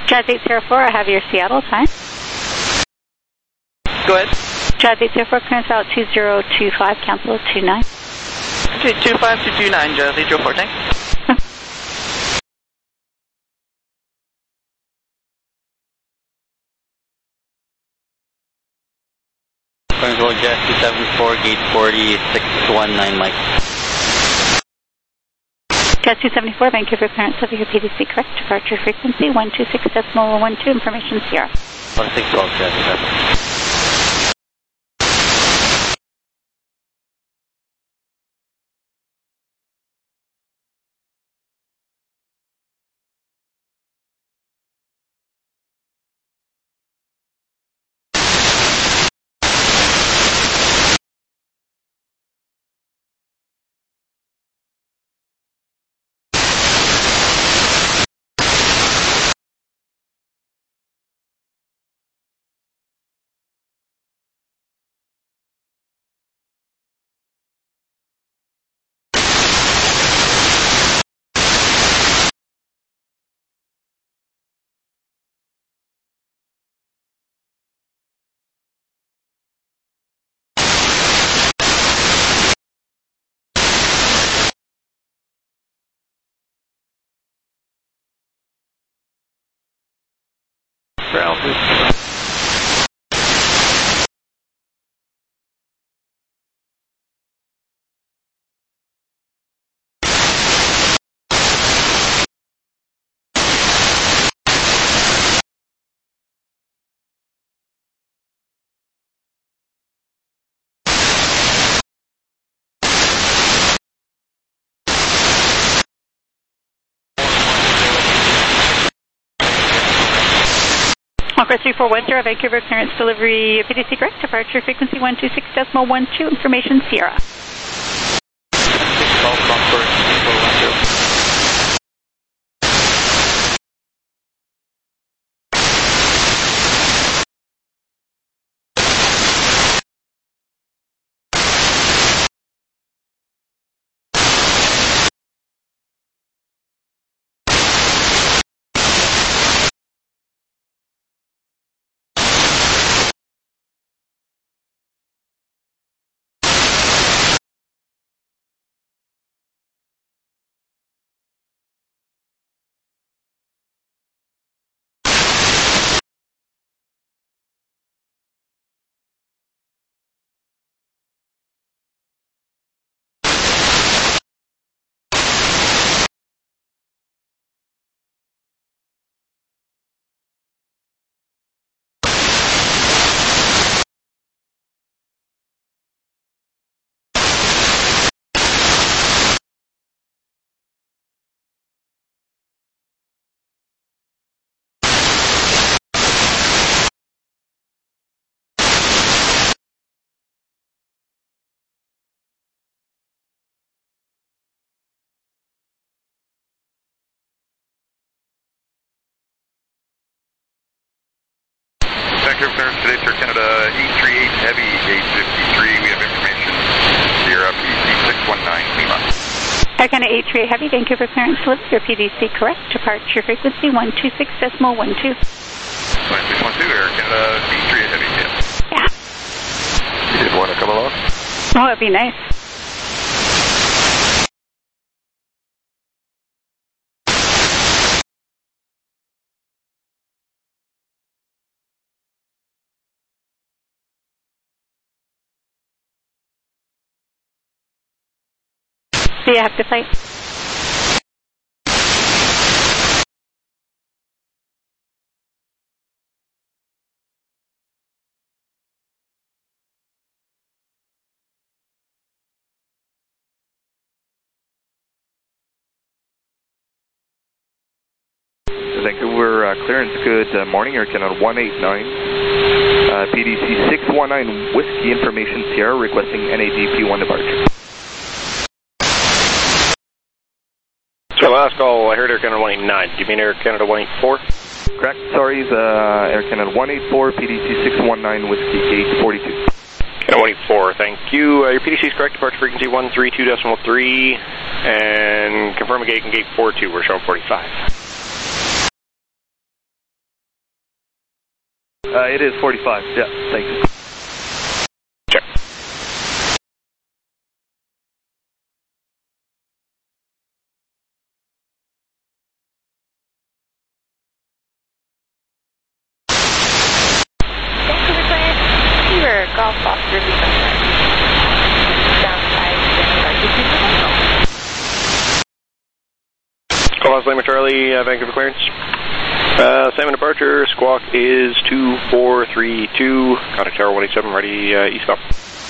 Jazz 804, I have your Seattle time. Go ahead. Jazz 804, clearance out 2025, cancel 29. 25 to 29, Jazz 804, thanks. Control Jazz 274, gate 40, 619 Mike. Jazz 274, Vancouver clearance over your PDC, correct? Departure frequency 126.12, information Sierra. 1612 Jazz 7. Ground. Concourse 3410, Vancouver clearance delivery PDC correct, departure frequency 126.12, information Sierra. 612 Concourse 3410. Vancouver clearance today, Sir Canada 838 Heavy, gate 53. We have information. Sierra PDC 619 Lima. Air Canada 838 Heavy, Vancouver clearance delivery your PDC correct, departure frequency 126.12. 9612, Air Canada 838 Heavy, yes. Yeah. You did want to come along? Oh, it'd be nice. Do you have to fight? Vancouver clearance, good morning, Air Canada 189, PDC 619 Whiskey Information Sierra, requesting NADP1 departure. So last call, I heard Air Canada 189. Do you mean Air Canada 184? Correct, sorry, Air Canada 184, PDC 619 Whiskey, gate 42. Canada 184, thank you. Your PDC is correct, departure frequency 132.3, and confirm a gate in gate 42, we're showing 45. It is 45, yeah, thank you. Check. Vancouver Clan, Fever, Golf Foster, Lima. Downside, Golf House Lima Charlie, Vancouver clearance. Salmon departure, squawk is 2432, contact tower 187, ready eastbound.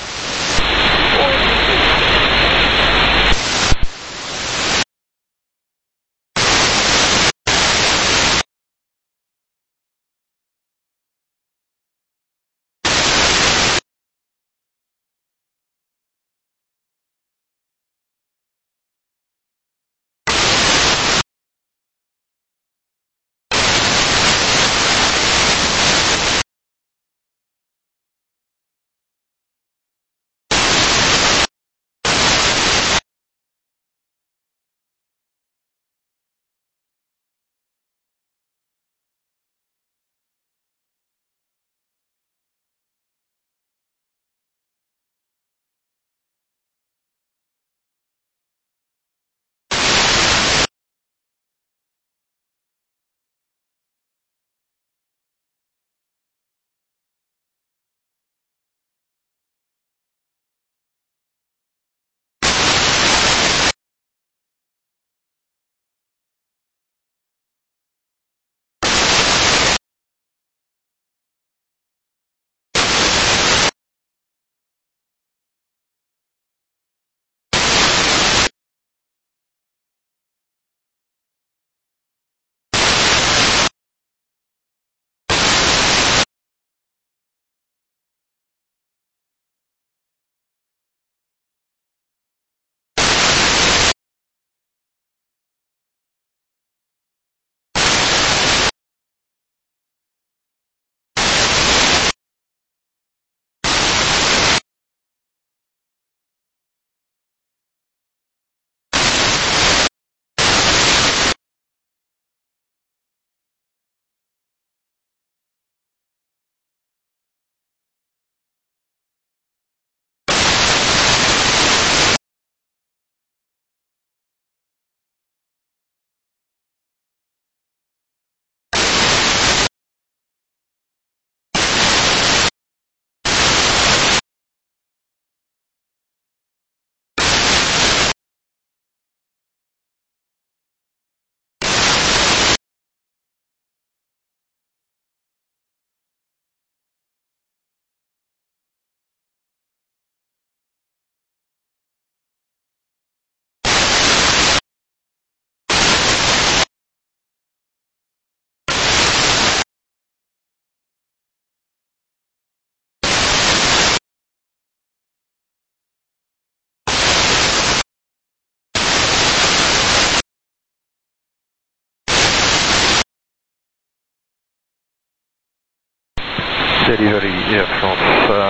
Delivery Air France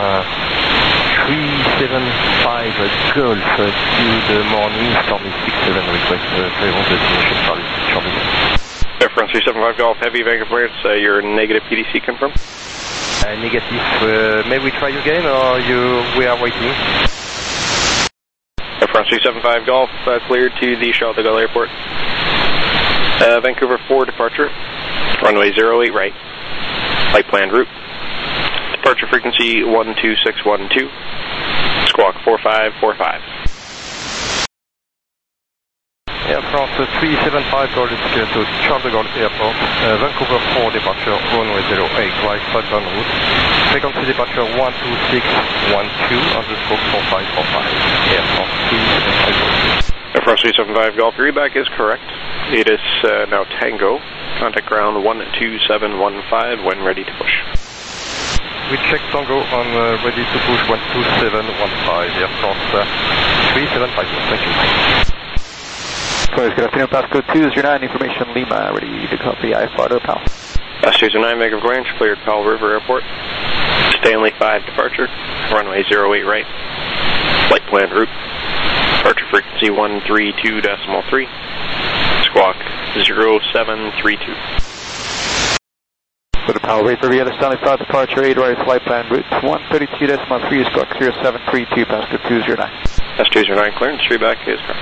375 Golf, good morning, Stormy 67 request, clearance destination Charlie. Air France 375 Golf, heavy Vancouver clearance, your negative PDC confirmed? Negative, may we try again or we are waiting? Air France 375 Golf, cleared to the Charles de Gaulle Airport. Vancouver 4 departure, runway 08 right, flight plan route. Departure frequency 12612, squawk 4545. Air France 375 Golf to Charles de Gaulle Airport, Vancouver 4 departure, runway 08 right, flight plan route. Frequency departure 12612, understroke 4545. Air France 375. Air France 375 Golf, your reback is correct. It is now Tango. Contact ground 12715 when ready to push. We check Tango on ready to push 12715, Air France 375, thank you. Good afternoon, Pasco 209, information Lima, ready to copy I-Flutter PAL. Pasco 209, Vancouver Ranch, cleared Powell River Airport. Stanley 5 departure, runway 08 right, flight plan route. Departure frequency 132.3, squawk 0732. With a power Vapor via the Stanley 5 departure 8 right flight plan route 132.3 squawk 0732 Pasco 209. That's 209 clearance, 3 back is correct.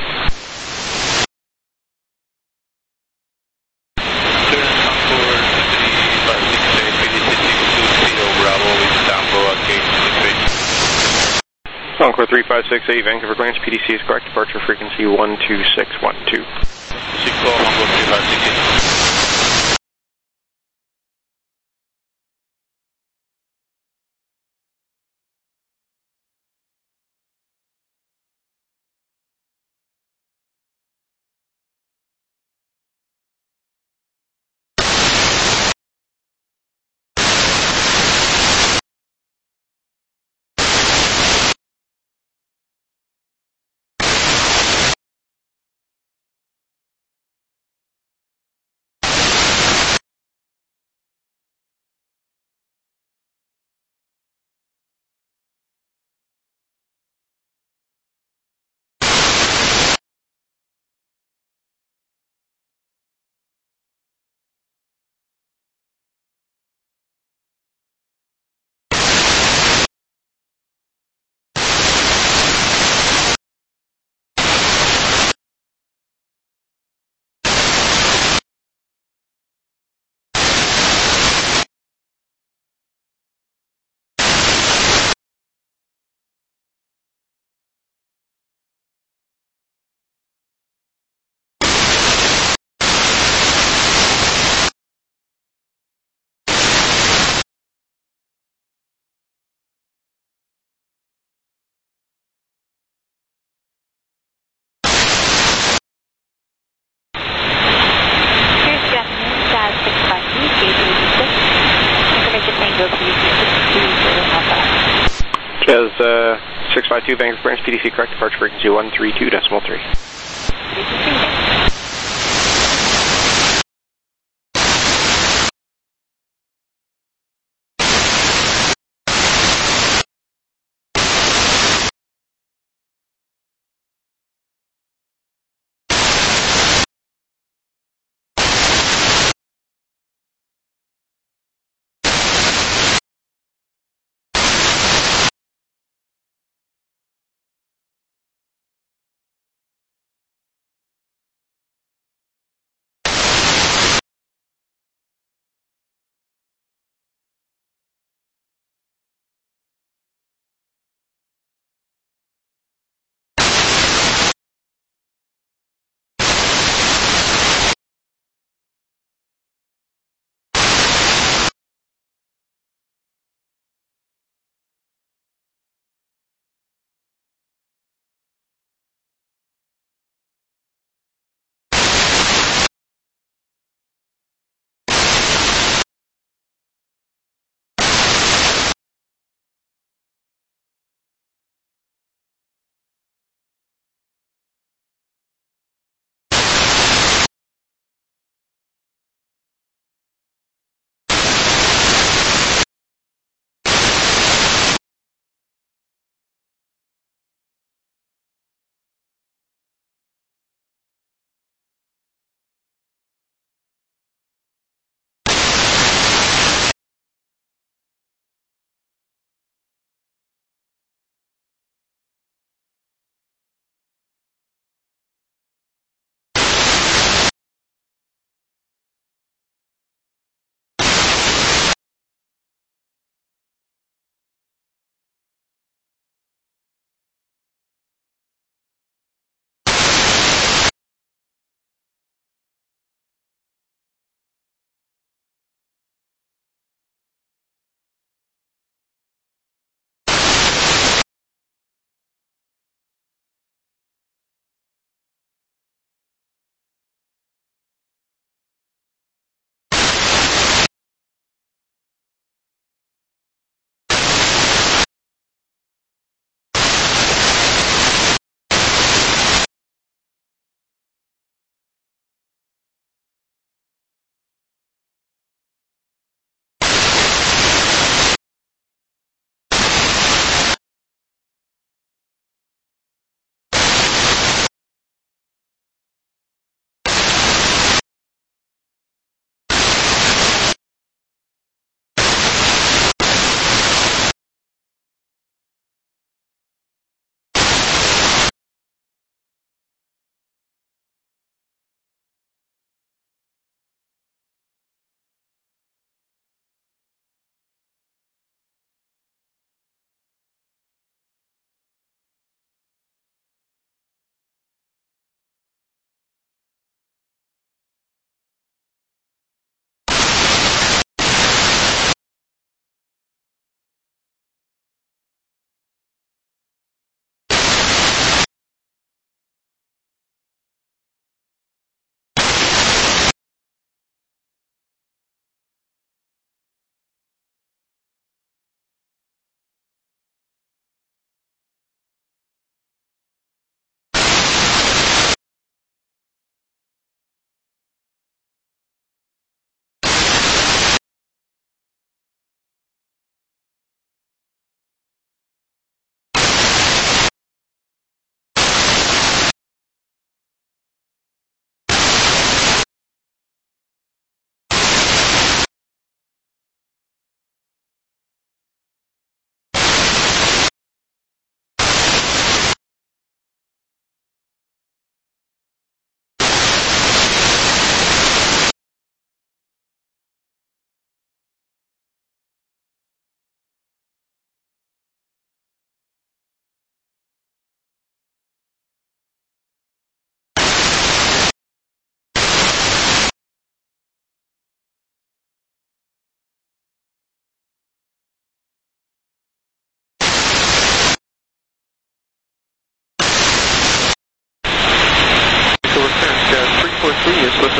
Clearance Concord 3568 PDC 620 Bravo with Tambo at gate 68. Concord 3568 Vancouver clearance, PDC is correct, departure frequency 12612. 6 Concord 3568. Jazz 652 Vancouver clearance, PDC correct, departure frequency 132.3.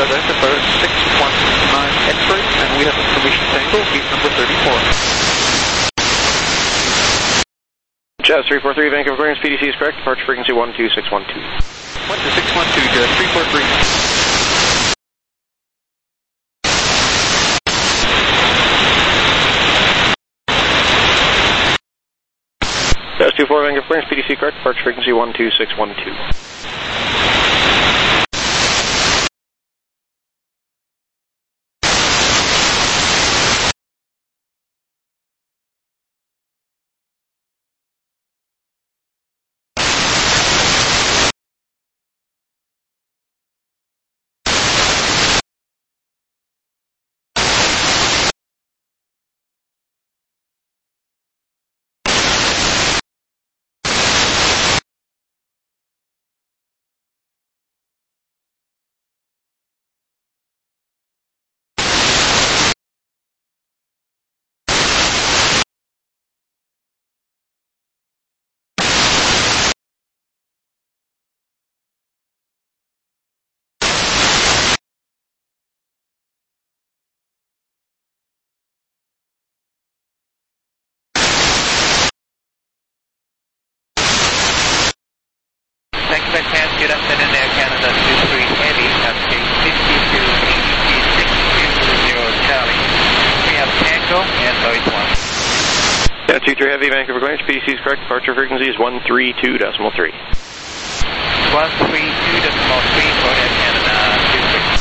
identify 619 X-ray, and we have information Tango, gate number 34. Jazz 343, Vancouver clearance, PDC is correct, departure frequency 12612. 12612, Jazz 343. Jazz 24, Vancouver clearance, PDC correct, departure frequency 12612. Get up and in Air Canada 23 Heavy, that's gate 52 ADC 620 Charlie. We have Tango and Lloyd 1. Yeah, 23 Heavy, Vancouver clearance, PDC is correct, departure frequency is 132.3. 132.3 for Air Canada 23.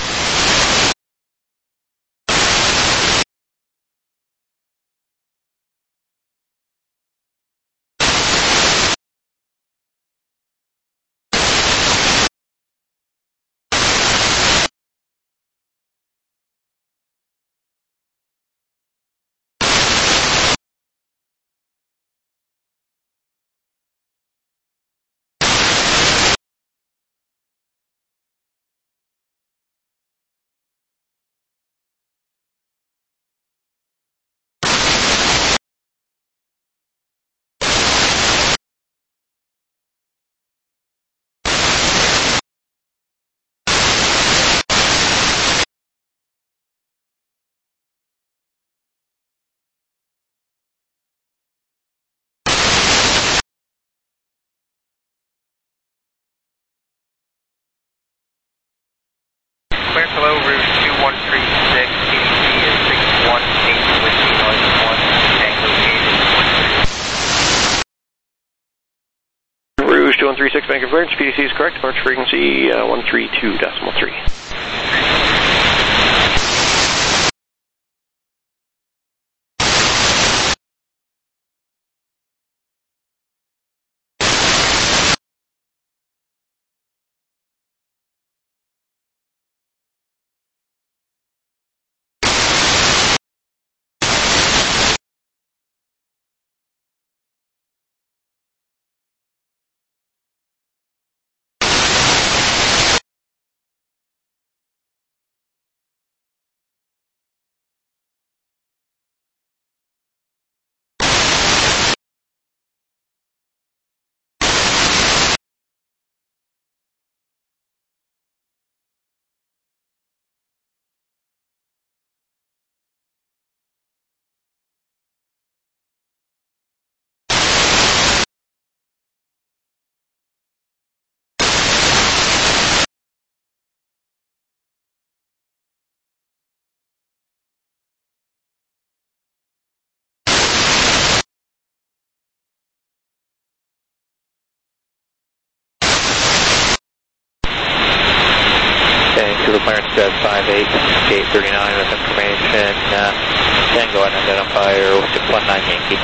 Clear below route 2136, PDC is 618 with noise 1, Tango gate. Rouge 2136, Vancouver clearance, PDC is correct, departure frequency 132.3. Vancouver clearance Jazz 58, gate 39 with information, Tango and identifier 619 Yankee.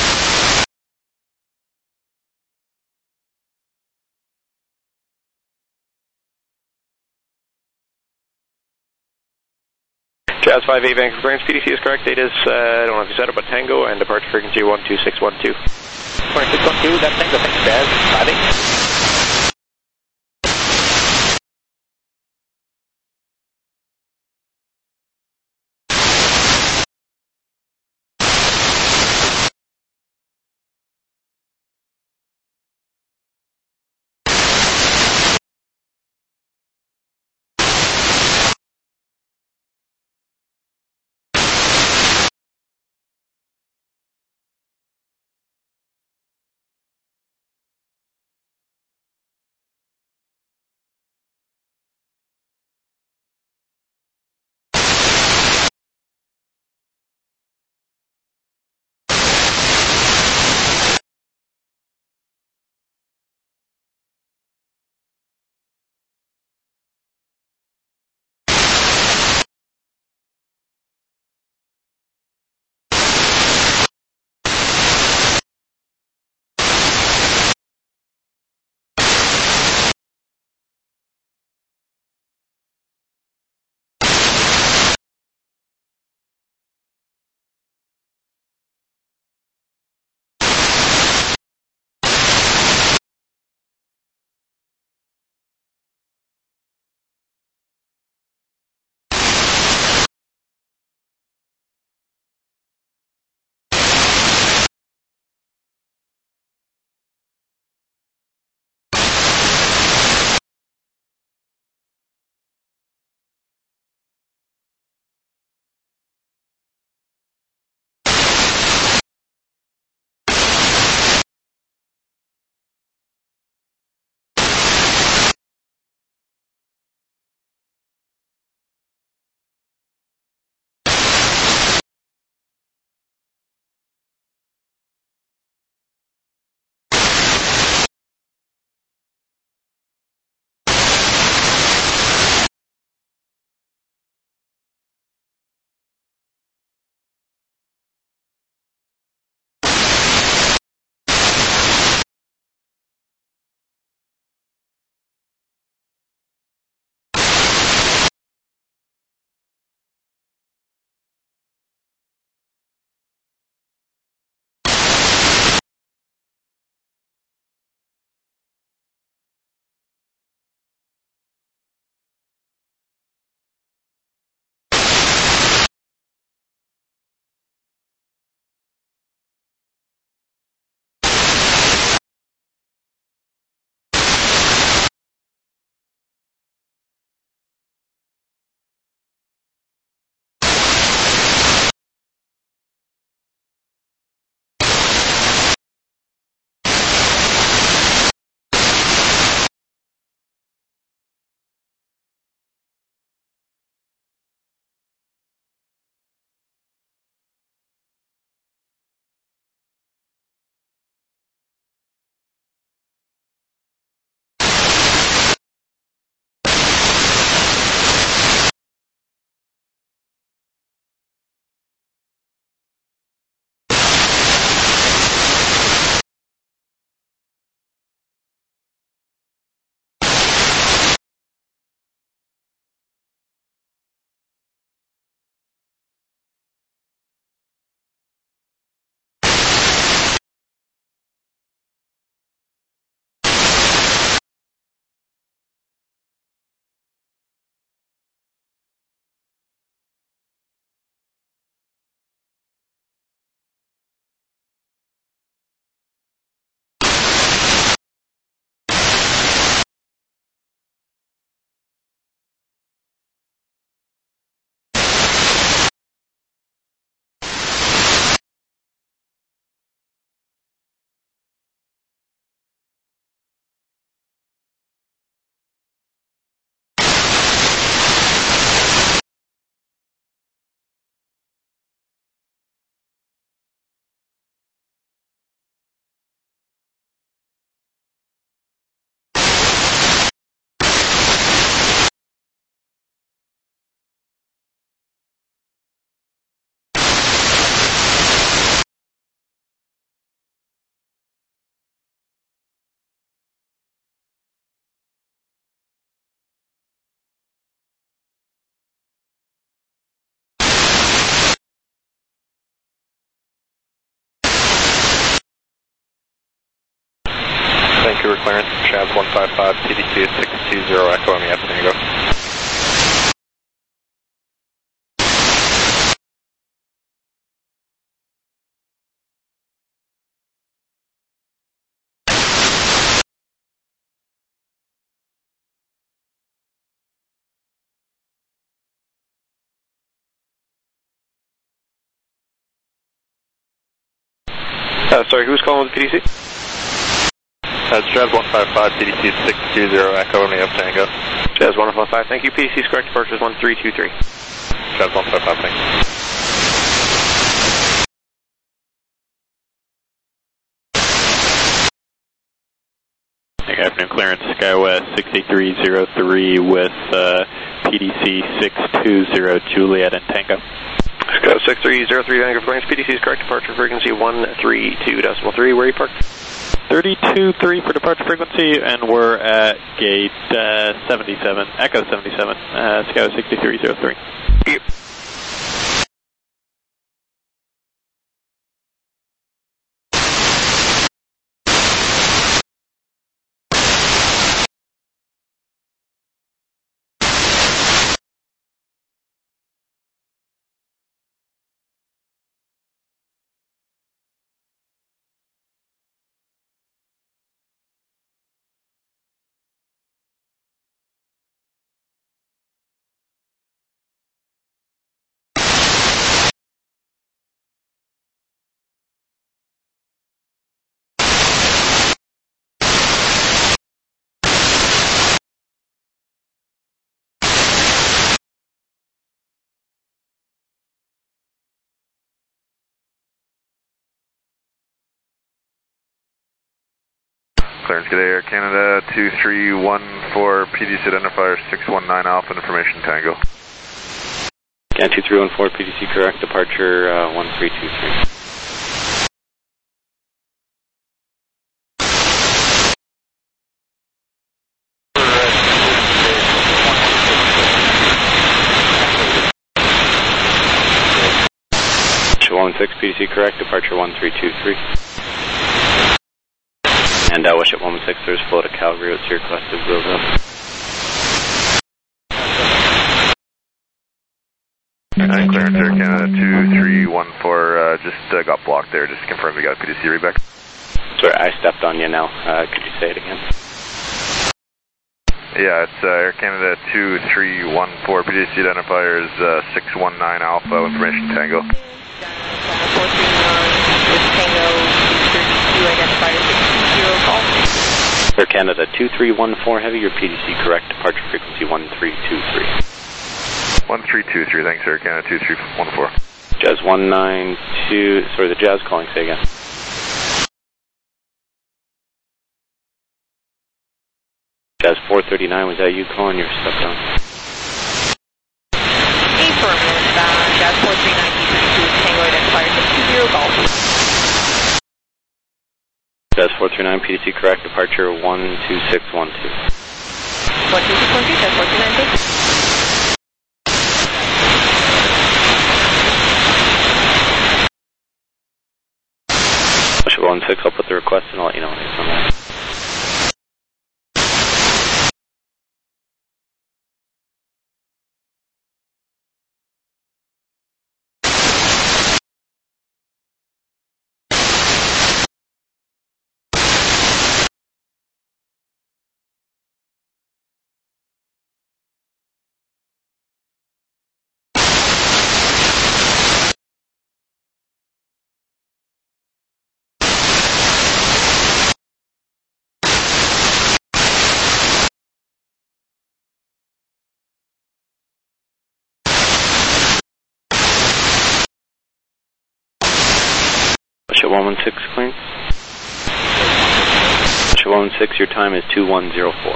Jazz 58, Vancouver clearance, PDC is correct, date is, I don't know if you said it, but Tango, and departure frequency 12612. 12612, that's Tango, thanks Jazz, 58. Vancouver clearance, Chavs 155, PDC 620, Echo MEF Tango. Sorry, who's calling with PDC? Chavs 155, PDC 620, Echo MEF Tango. Chavs 155, thank you. PDC is correct, departure is 1323. Chavs 155, thank you. Good afternoon, clearance SkyWest 6303 with PDC 620, Juliet and Tango. Sky 6303, Vancouver clearance, PDC is correct, departure frequency 132.3, where are you parked? 32.3 for departure frequency, and we're at gate 77, Echo 77, SkyWest 6303. Yep. Clearance, good day, Air Canada 2314, PDC identifier 619 Alpha, information Tango. Can 2314, PDC correct, departure 1323. One 6 PDC correct, departure 1323. And Wiship 116, there's flow to Calgary, what's your request of build up? Clearance Air Canada 2314, just got blocked there, just confirm you got PDC readback. Sorry, I stepped on you now, could you say it again? Yeah, it's Air Canada 2314, PDC identifier is 619 Alpha, information Tango. Air Canada 2314 Heavy, your PDC correct, departure frequency 1323. 1323, thanks Air Canada 2314. Jazz 192, sorry, the Jazz calling, say again. Jazz 439, was that you calling? You're stuck on. Affirmative, Jazz 439, Tango identifier 620 Golf. Jazz 439, PDC correct, departure 12612. 12612, Jazz 439, Wiship 16, I'll put the request and I'll let you know when it's on that. Wiship 116, clean. Wiship 116, your time is 2104.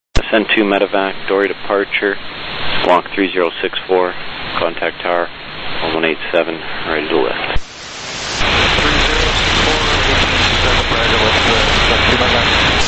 Send 2 medevac, Dory departure, Squawk 3064, contact tower 1187, ready to lift. 3064, ready to lift, 299.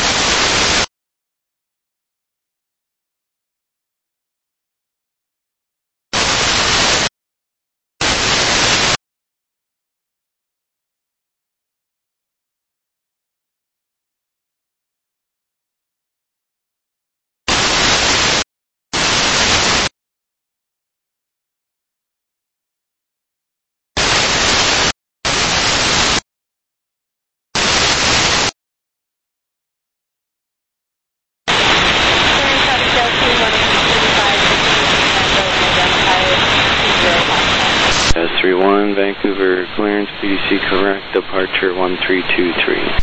As 31, Vancouver clearance, PDC correct, departure 1323.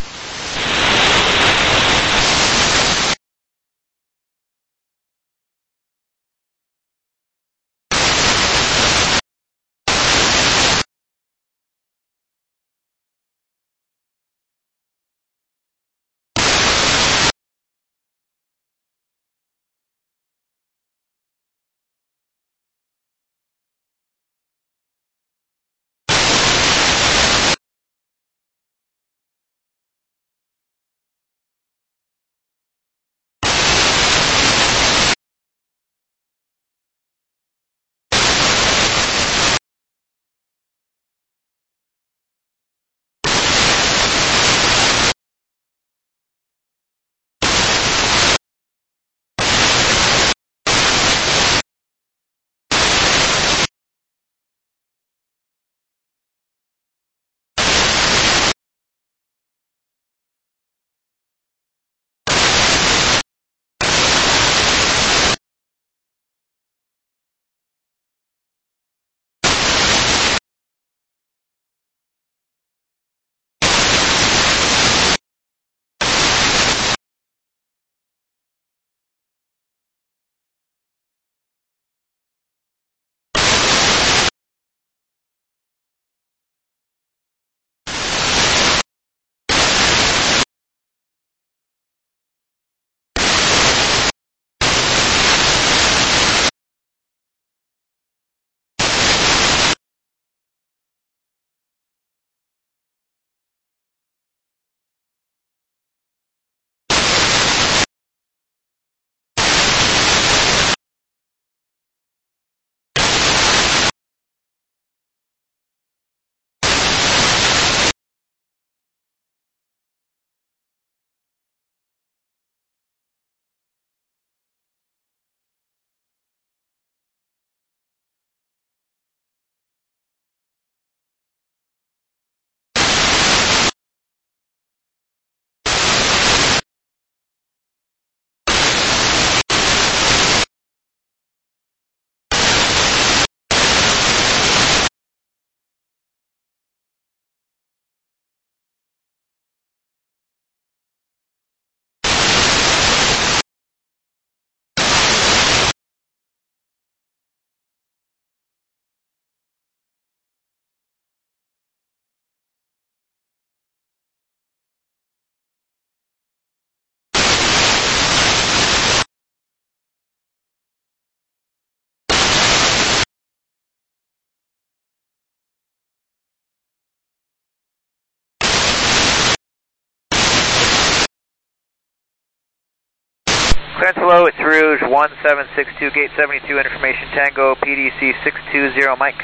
Clearance hello, it's Rouge 1762, gate 72, information Tango, PDC 620, Mike.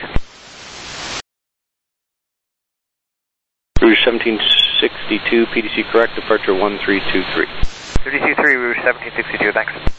Rouge 1762, PDC correct, departure 1323. 323, Rouge 1762, thanks.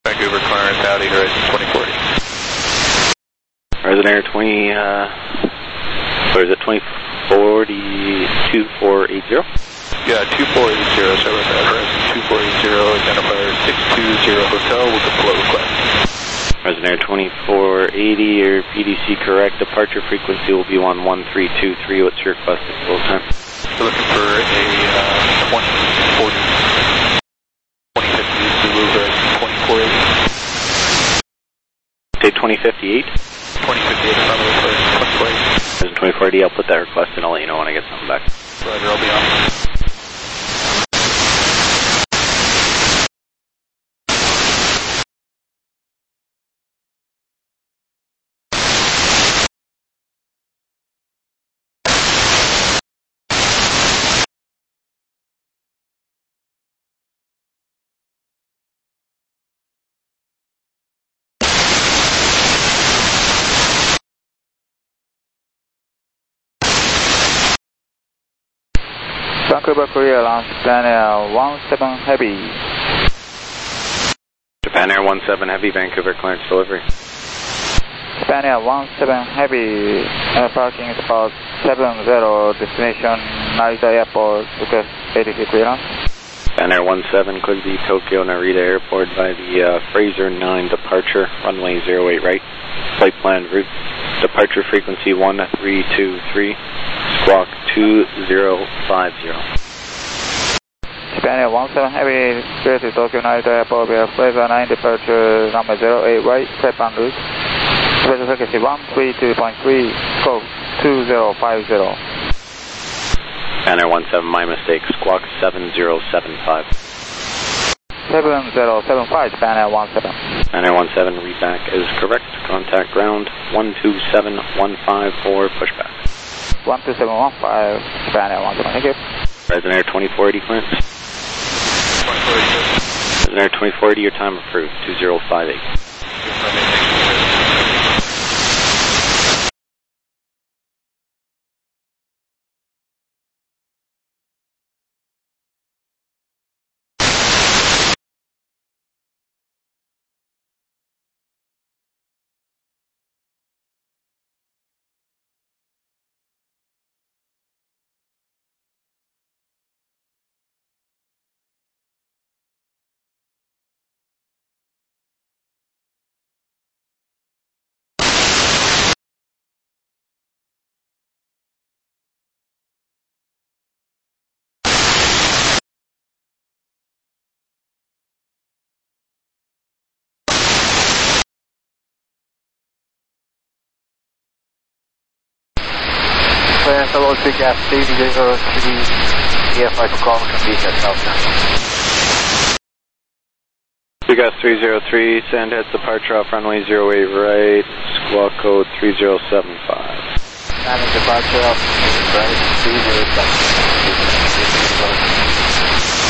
Vancouver clearance out, 8 right, 2040. Horizon Air 20, what is it, 2040, 2480? Yeah, 2480, sorry about that, Horizon 2480, identifier 620 Hotel with a flow request. Horizon Air 2480, your PDC correct, departure frequency will be on 1323, what's your requested full time? We're looking for a 2040, 2050 Zulu Horizon 2480. Say 2058? 2058 is on the request, 2040. Horizon 2040, I'll put that request and I'll let you know when I get something back. Roger, I'll be on. Vancouver, Korea, launch Japan Air 17 Heavy. Japan Air 17 Heavy, Vancouver clearance delivery. Japan Air 17 Heavy, parking is about 70, destination Narita Airport, request ATC clearance. Japan Air 17 could be Tokyo Narita Airport by the Fraser 9 departure, runway 08 right, flight plan route, departure frequency 1323, squawk 2050. Japan Air 17 Heavy, clear to Tokyo Narita Airport via Fraser 9 departure, number 08 right, flight plan route, departure frequency 132.3, squawk 2050. Japan Air 17, my mistake, squawk 7075. 7075, Japan Air 17. Japan Air 17, read back is correct. Contact ground 127154, pushback. 12715, Japan Air 17, thank you. Horizon Air 2480 clearance. 2040. Horizon Air 2040, your time approved, 2058. Clearance hello, big gas, Steve, 0 to the EFI for call from Beach at South Central. Big Gas 303, send heads departure off runway 08 right, squawk code 3075. Landing departure off right, 3075.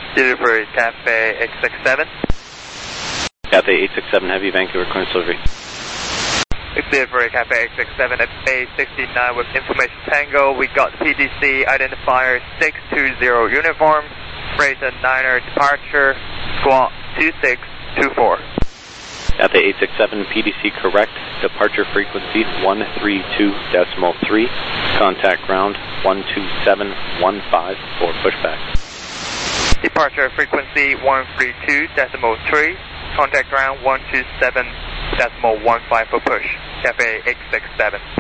Delivery Cafe 867. Cafe 867 Heavy, Vancouver clearance delivery. Delivery Cafe 867 at Bay 69 with information Tango. We got PDC identifier 620 uniform, Fraser 9er departure, squawk 2624. Cafe 867 PDC correct, departure frequency 132.3, contact ground 12715 for pushback. Departure frequency 132.3, contact ground 127.15 for push. Cafe 867.